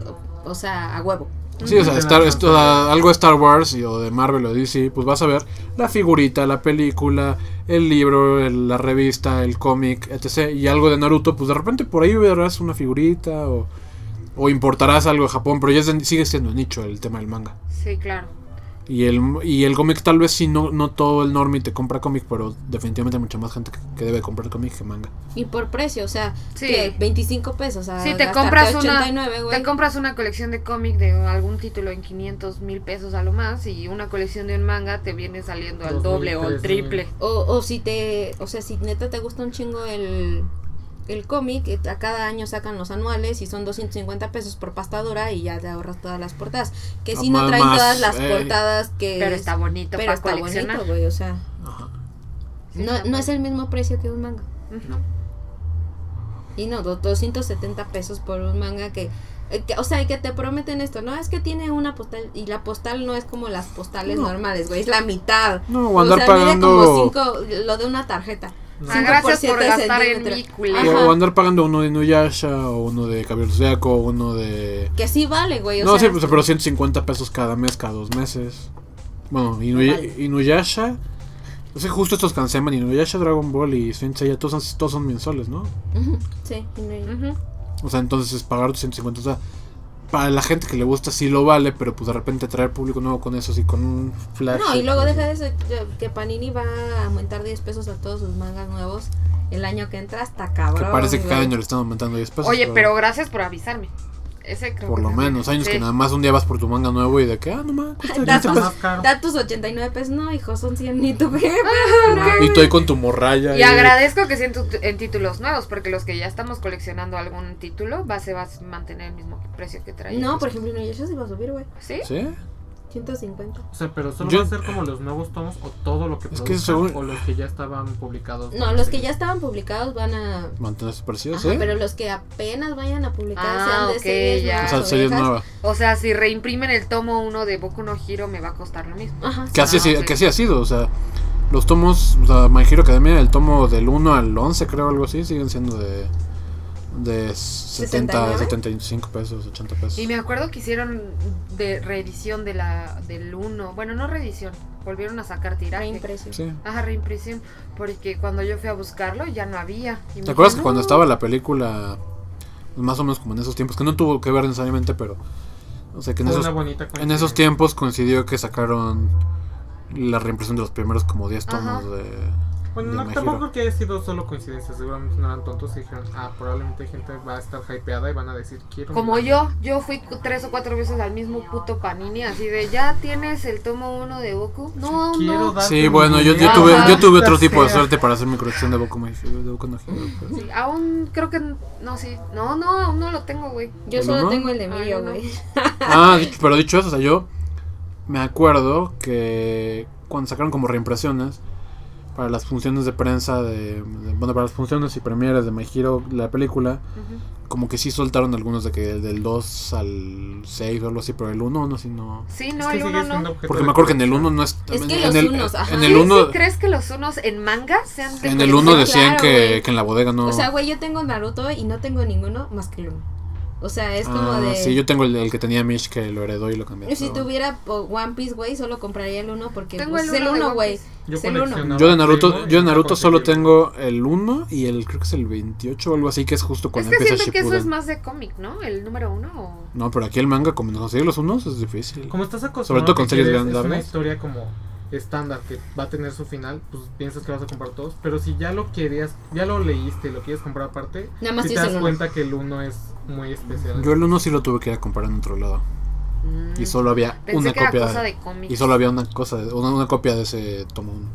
o sea, a huevo. Sí, o sea, Ujú. Star- esto, da- algo de Star Wars y, o de Marvel o D C, pues vas a ver la figurita, la película, el libro, el- la revista, el cómic, etcétera. Y algo de Naruto, pues de repente por ahí verás una figurita o, o importarás algo de Japón, pero ya es de- sigue siendo nicho el tema del manga. Sí, claro. Y el, y el cómic tal vez sí, no, no todo el normie te compra cómic, pero definitivamente hay mucha más gente que, que debe comprar cómic que manga. Y por precio, o sea, Sí. que veinticinco pesos. A Si te gastarte compras ochenta y una, nueve, güey. te compras una colección de cómic de algún título en quinientos mil pesos a lo más y una colección de un manga te viene saliendo al Dos mil, doble o al tres triple. mil. O, o si te, o sea, si neta te gusta un chingo el, el cómic, eh, a cada año sacan los anuales y son doscientos cincuenta pesos por pasta dura y ya te ahorras todas las portadas. Que si no Más- traen más, todas las eh, portadas que... Pero está bonito pero para está coleccionar. bonito, güey, o sea, Ajá. Sí, no, está no es padre. el mismo precio que un manga. Ujú. Y no, do- doscientos setenta pesos por un manga que Eh, que, o sea, y que te prometen esto, no, es que tiene una postal, y la postal no es como las postales No. normales, güey, es la mitad. No, o andar sea, mide pagando- como cinco, lo de una tarjeta. No. Ah, cinco gracias por siete gastar en centímetros. mi culero. Ajá. O andar pagando uno de Inuyasha, o uno de Cabello Zodiaco, o uno de... Que sí vale, güey, o No, sea, sí, pues, pero ciento cincuenta pesos cada mes, cada dos meses. Bueno, Inuy- Vale. Inuyasha... O sea, justo estos Kansenban, Inuyasha, Dragon Ball y Saint Seiya, todos son, todos son mensuales, ¿no? Ujú, sí, y no- Ujú. O sea, entonces es pagar ciento cincuenta, o sea... Para la gente que le gusta sí lo vale, pero pues de repente traer público nuevo con eso, sí, con un flash. No, y luego deja de eso, que Panini va a aumentar diez pesos a todos sus mangas nuevos el año que entra, hasta cabrón. Que parece que cada güey. año le están aumentando diez pesos. Oye, pero gracias por avisarme. Ese creo Por que lo también. menos, años Sí. que nada más un día vas por tu manga nuevo y de que, ah, no mames, cuesta Da quince tus, pesos. más caro. da tus ochenta y nueve pesos, no, hijo, son cien, ni tú qué. Y tú ahí con tu morralla. Y agradezco que sean tu- en títulos nuevos, porque los que ya estamos coleccionando algún título va, se va a mantener el mismo precio que traía. No, por ejemplo, Inuyasha se va a subir, güey, ¿Sí? ¿Sí? ciento cincuenta. O sea, pero solo Yo- va a ser como los nuevos tomos o todo lo que Es que produzcan, según- o los que ya estaban publicados. No, los que ya estaban publicados van a... Mantener su precio, Ajá, ¿sí? pero los que apenas vayan a publicar Ah, sean de ok, series ya. O nuevas sea, o series viejas. nuevas. O sea, si reimprimen el tomo uno de Boku no Hero me va a costar lo mismo. Ajá, Que así, Ah, sí- ok. que así ha sido, o sea, los tomos, o sea, My Hero Academia, el tomo del uno al once, creo, algo así, siguen siendo de de setenta, ¿sesenta y nueve? setenta y cinco pesos, ochenta pesos. Y me acuerdo que hicieron de reedición de la del uno. Bueno, no reedición, volvieron a sacar tiraje. reimpresión. Sí. Ajá, reimpresión. Porque cuando yo fui a buscarlo ya no había. Y me ¿Te acuerdas dije, que cuando "No". estaba la película, más o menos como en esos tiempos, que no tuvo que ver necesariamente, pero, o sea, que en Fue esos, una bonita en coincidencia. esos tiempos coincidió que sacaron la reimpresión de los primeros como diez tomos Ajá. de, Bueno, de no, My tampoco Hero. creo que haya sido solo coincidencia. Seguramente no eran tontos y dijeron, ah, probablemente gente va a estar hypeada y van a decir, quiero. Como mi yo, yo fui cu- tres o cuatro veces al mismo puto Panini, así de, ¿ya tienes el tomo uno de Boku? No, Quiero no. darte Sí, mi bueno, yo, yo dinero, tuve, yo tuve maldita otro tipo de sea. suerte para hacer mi colección de Boku, My Hero- de Boku no Hero, pero- Sí, aún creo que, no, sí. No, no, aún no lo tengo, güey. Yo ¿El solo uno? tengo el de Ah, Emilio, yo no. güey. Ah, dicho- pero dicho eso, o sea, yo me acuerdo que cuando sacaron como reimpresiones para las funciones de prensa de, de- bueno, para las funciones y premieres de My Hero, la película, Ujú. como que sí soltaron algunos de que del dos al seis o algo así, pero el uno no, sí no. Sí, Es no, que el sigue uno siendo no. objeto Porque de me acuerdo que en el colección. uno no es Es que en los el, unos, ajá. en ¿Sí, el uno sí crees que los unos en manga sean de en el colección? uno decían Claro, que, güey. que en la bodega no. O sea, güey, yo tengo Naruto y no tengo ninguno más que el uno. O sea, es como Ah, de... sí, yo tengo el, el que tenía Mish que lo heredó y lo cambié. Si pero- tuviera po- One Piece, güey, solo compraría el uno porque Tengo pues, el es el uno de uno, One güey. Piece. Yo Es el uno. coleccionaba Yo de Naruto, Primo y yo de nunca Naruto solo conseguí tengo el uno y el creo que es el veintiocho o algo así, que es justo Es cuando que empieza siento que eso Shippuden. es más de cómic, ¿no? El número uno o... No, pero aquí el manga, como conseguir los unos es difícil. Como estás acostumbrado, Sobre todo con que series quieres- grandes. es una historia como estándar que va a tener su final, pues piensas que vas a comprar todos, pero si ya lo querías, ya lo leíste y lo quieres comprar aparte, Nada más si te tienes das el uno. cuenta que el uno es muy especial. Yo el uno sí lo tuve que ir a comprar en otro lado. Mm. Y solo había Pensé una que era copia cosa de, de cómic. y solo había una cosa de- una, una copia de ese tomo uno.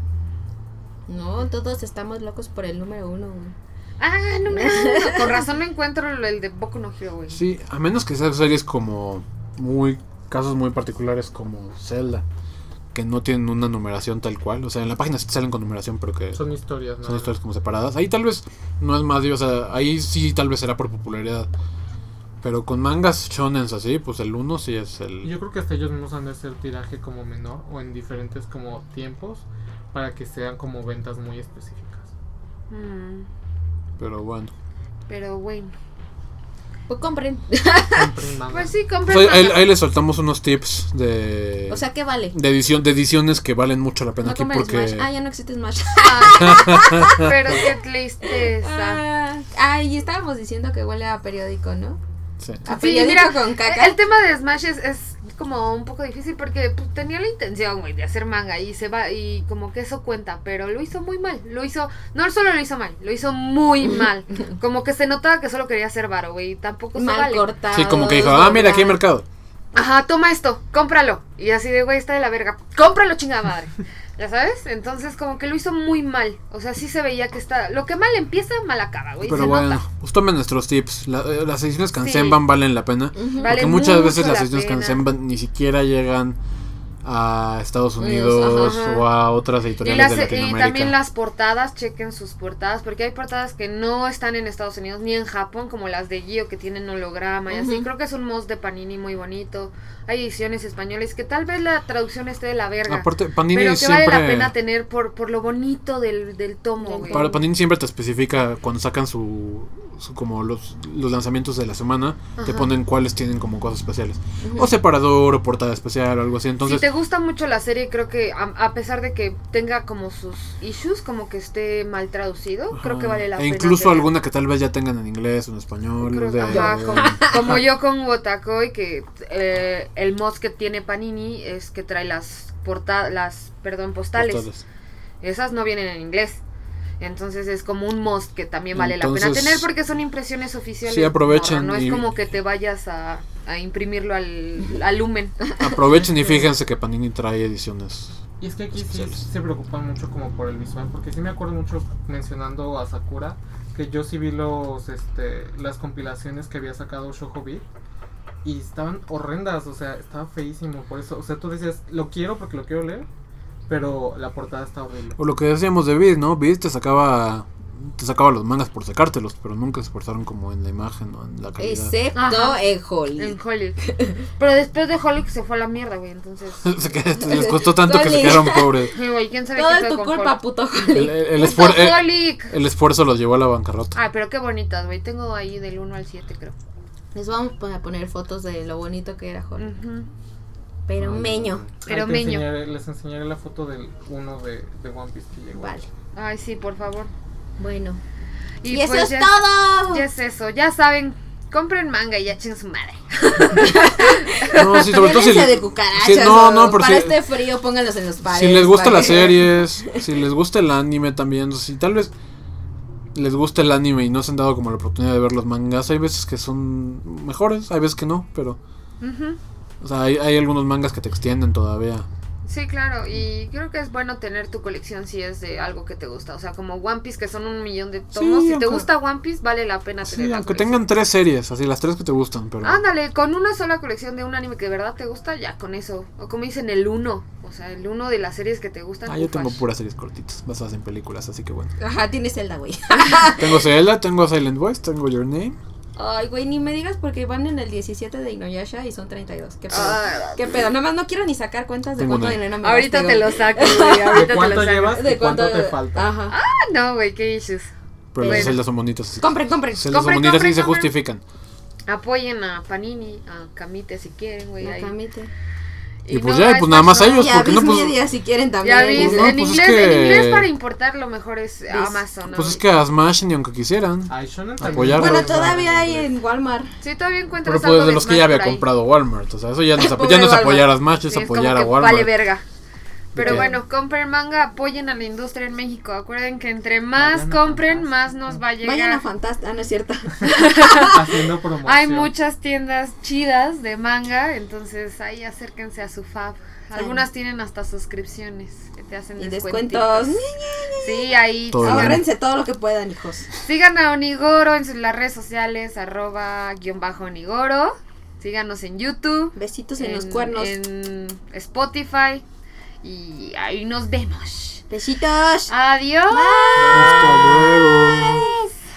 No, todos estamos locos por el número uno, güey. Ah, número uno. Con razón no encuentro el el de Boku no Hero, güey. Sí, a menos que sean series como muy casos muy particulares como Zelda, que no tienen una numeración tal cual, o sea, en la página sí te salen con numeración, pero que Son historias, ¿no? son historias como separadas. Ahí tal vez no es más, o sea, ahí sí tal vez será por popularidad. Pero con mangas shonens así, pues el uno sí es Y el... yo creo que hasta ellos mismos han de hacer tiraje como menor o en diferentes como tiempos para que sean como ventas muy específicas. Mm, Pero bueno. pero bueno. Pues compren. Compren manga. Pues sí, Pues compré. ahí, ahí- ahí les soltamos unos tips de... O sea, ¿qué vale? de edición, de ediciones que valen mucho la pena No aquí compren porque... Smash. Ah, ya no existe Smash. Pero qué tristeza. Ah, ah, y estábamos diciendo que huele a periódico, ¿no? Sí. A Sí, periódico mira, con caca. el tema de Smash es, es como un poco difícil porque pues, tenía la intención, güey, de hacer manga y se va y como que eso cuenta, pero lo hizo muy mal, lo hizo, no solo lo hizo mal, lo hizo muy mal, como que se notaba que solo quería hacer varo, güey, y tampoco se Mal vale. cortado. Sí, como que dijo, ah, mira, aquí hay mercado. Ajá, toma esto, cómpralo. Y así de, güey, está de la verga. Cómpralo, chingada madre. ¿Ya sabes? Entonces, como que lo hizo muy mal. O sea, sí se veía que está... Lo que mal empieza, mal acaba, güey. Pero se bueno, nota. pues tomen nuestros tips. La- eh, las ediciones Sí. Kansenban valen la pena. Ujú. Vale Porque muchas mucho veces las la ediciones pena. Kansenban ni siquiera llegan a Estados Unidos Ajá. o a otras Y, editoriales las, de y Latinoamérica. también las portadas, chequen sus portadas, porque hay portadas que no están en Estados Unidos ni en Japón, como las de Gio, que tienen holograma y Ujú. así. Creo que es un must de Panini muy bonito. Hay ediciones españoles que tal vez la traducción esté de la verga, Aparte, Panini pero que siempre... vale la pena tener por, por lo bonito del, del tomo, Del güey. Para Panini siempre te especifica cuando sacan su, su como los, los lanzamientos de la semana, te Ajá. ponen cuáles tienen como cosas especiales. O separador o portada especial o algo así. Entonces, Si te gusta mucho la serie, creo que a, a pesar de que tenga como sus issues, como que esté mal traducido, ajá. creo que vale la e pena. incluso tener. alguna que tal vez ya tengan en inglés o en español. Creo- de- ajá, de- como, como yo con Wotakoi, que eh, el mod que tiene Panini es que trae las portadas, las, perdón, postales. portadas. Esas no vienen en inglés. Entonces es como un must que también vale la pena Entonces, tener porque son impresiones oficiales. sí, aprovechen morra, no y- es como que te vayas a, a imprimirlo al, al lumen. Aprovechen y fíjense que Panini trae ediciones. Y es que aquí sí especiales. se preocupan mucho como por el visual, porque sí me acuerdo mucho mencionando a Sakura, que yo sí vi los, este, las compilaciones que había sacado Shoujo-Bi, y estaban horrendas, o sea, estaba feísimo, por eso, o sea, tú decías, lo quiero porque lo quiero leer, pero la portada está horrible. O lo que decíamos de Viz, ¿no? Viz te sacaba te sacaba los mangas por sacártelos, pero nunca se esforzaron como en la imagen o en la calidad. Excepto Ajá. en Holly. En Holly. Pero después de Holly se fue a la mierda, güey. Entonces. Se qued- les costó tanto que se Holly. quedaron pobres. Sí, güey, quién sabe Todo qué es pedo tu con culpa, Holly. puto El, Holly. el, el Puto esfuer- el- Holly. el esfuerzo los llevó a la bancarrota. Ay, pero qué bonitas, güey. Tengo ahí del uno al siete, creo. Les vamos a poner fotos de lo bonito que era Holly. Ujú. Pero meño. Pero Ahí te meño. enseñaré- les enseñaré la foto del uno de, de One Piece que llegó. Vale. Ay, sí, por favor. Bueno. Y, Y, eso pues es ya, todo. ya es eso. Ya saben, compren manga y ya echen su madre. No, sí, sobre todo si, Llévense de le- cucarachas. sí, no, o no, pero para si, este frío pónganlos en los pares. si les gusta para las que- series, si les gusta el anime también, si tal vez les gusta el anime y no se han dado como la oportunidad de ver los mangas, hay veces que son mejores, hay veces que no, pero Ujú. o sea, hay, hay algunos mangas que te extienden todavía. Sí, claro, y creo que es bueno tener tu colección si es de algo que te gusta, o sea, como One Piece, que son un millón de tomos, Sí, si aunque- te gusta One Piece, vale la pena tener Sí, la aunque colección. tengan tres series, así las tres que te gustan, pero Ándale, con una sola colección de un anime que de verdad te gusta, ya con eso, o como dicen, el uno, o sea, el uno de las series que te gustan. ah, yo tengo ufas. puras series cortitas, basadas en películas, así que bueno. Ajá, tienes Zelda, güey. Tengo Zelda, tengo Silent Voice, tengo Your Name. Ay, güey, ni me digas porque van en el diecisiete de Inuyasha y son treinta y dos. ¿Qué pedo? Ah, ¿Qué pedo? Nada más no quiero ni sacar cuentas de Tengo cuánto una. dinero me ahorita gasté, te güey. lo saco, güey, ahorita ¿De te cuánto lo saco. llevas? ¿De ¿Y cuánto cuánto? te falta? Ajá. Ah, no, güey, qué issues. Pero Bueno. las celdas son bonitas. Así. Compren, compren. Celdas son compren, bonitas compren, y se compren. justifican. Apoyen a Panini, a Camite si quieren, güey. No, ahí. Camite. Y pues no ya, a pues Smash nada más a Bros. ellos, Y a porque no, Viz pues- Media si quieren también. Ya vi, Pues no, en, pues es inglés, que- en inglés para importar lo mejor es Amazon. Pues ¿no? es que a Smash ni aunque quisieran. Ay, Shonen también. Apoyarlo. Bueno, Claro. todavía hay en Walmart. Sí, todavía encuentras Pero algo pues de los que Smash ya había por ahí. comprado Walmart. O sea, eso ya no es, apo- Pobre ya no es Walmart. apoyar a Smash, es Sí, apoyar como a que Walmart. vale verga. Pero Ok. bueno, compren manga, apoyen a la industria en México. Acuerden que entre más Vayan a compren, Fantástico. más nos va a llegar. Vayan a Fantasta. Ah, no es cierto. Haciendo promoción. Hay muchas tiendas chidas de manga, entonces ahí acérquense a su fab. Algunas tienen hasta suscripciones que te hacen Y descuentitos. descuentos. Sí, ahí Todo el sigan, año. Ahórrense todo lo que puedan, hijos. sigan a Onigoro en sus- las redes sociales, arroba guión bajo Onigoro. Síganos en YouTube. Besitos en, los cuernos. En Spotify. Y ahí nos vemos. Besitos. Adiós. Hasta luego.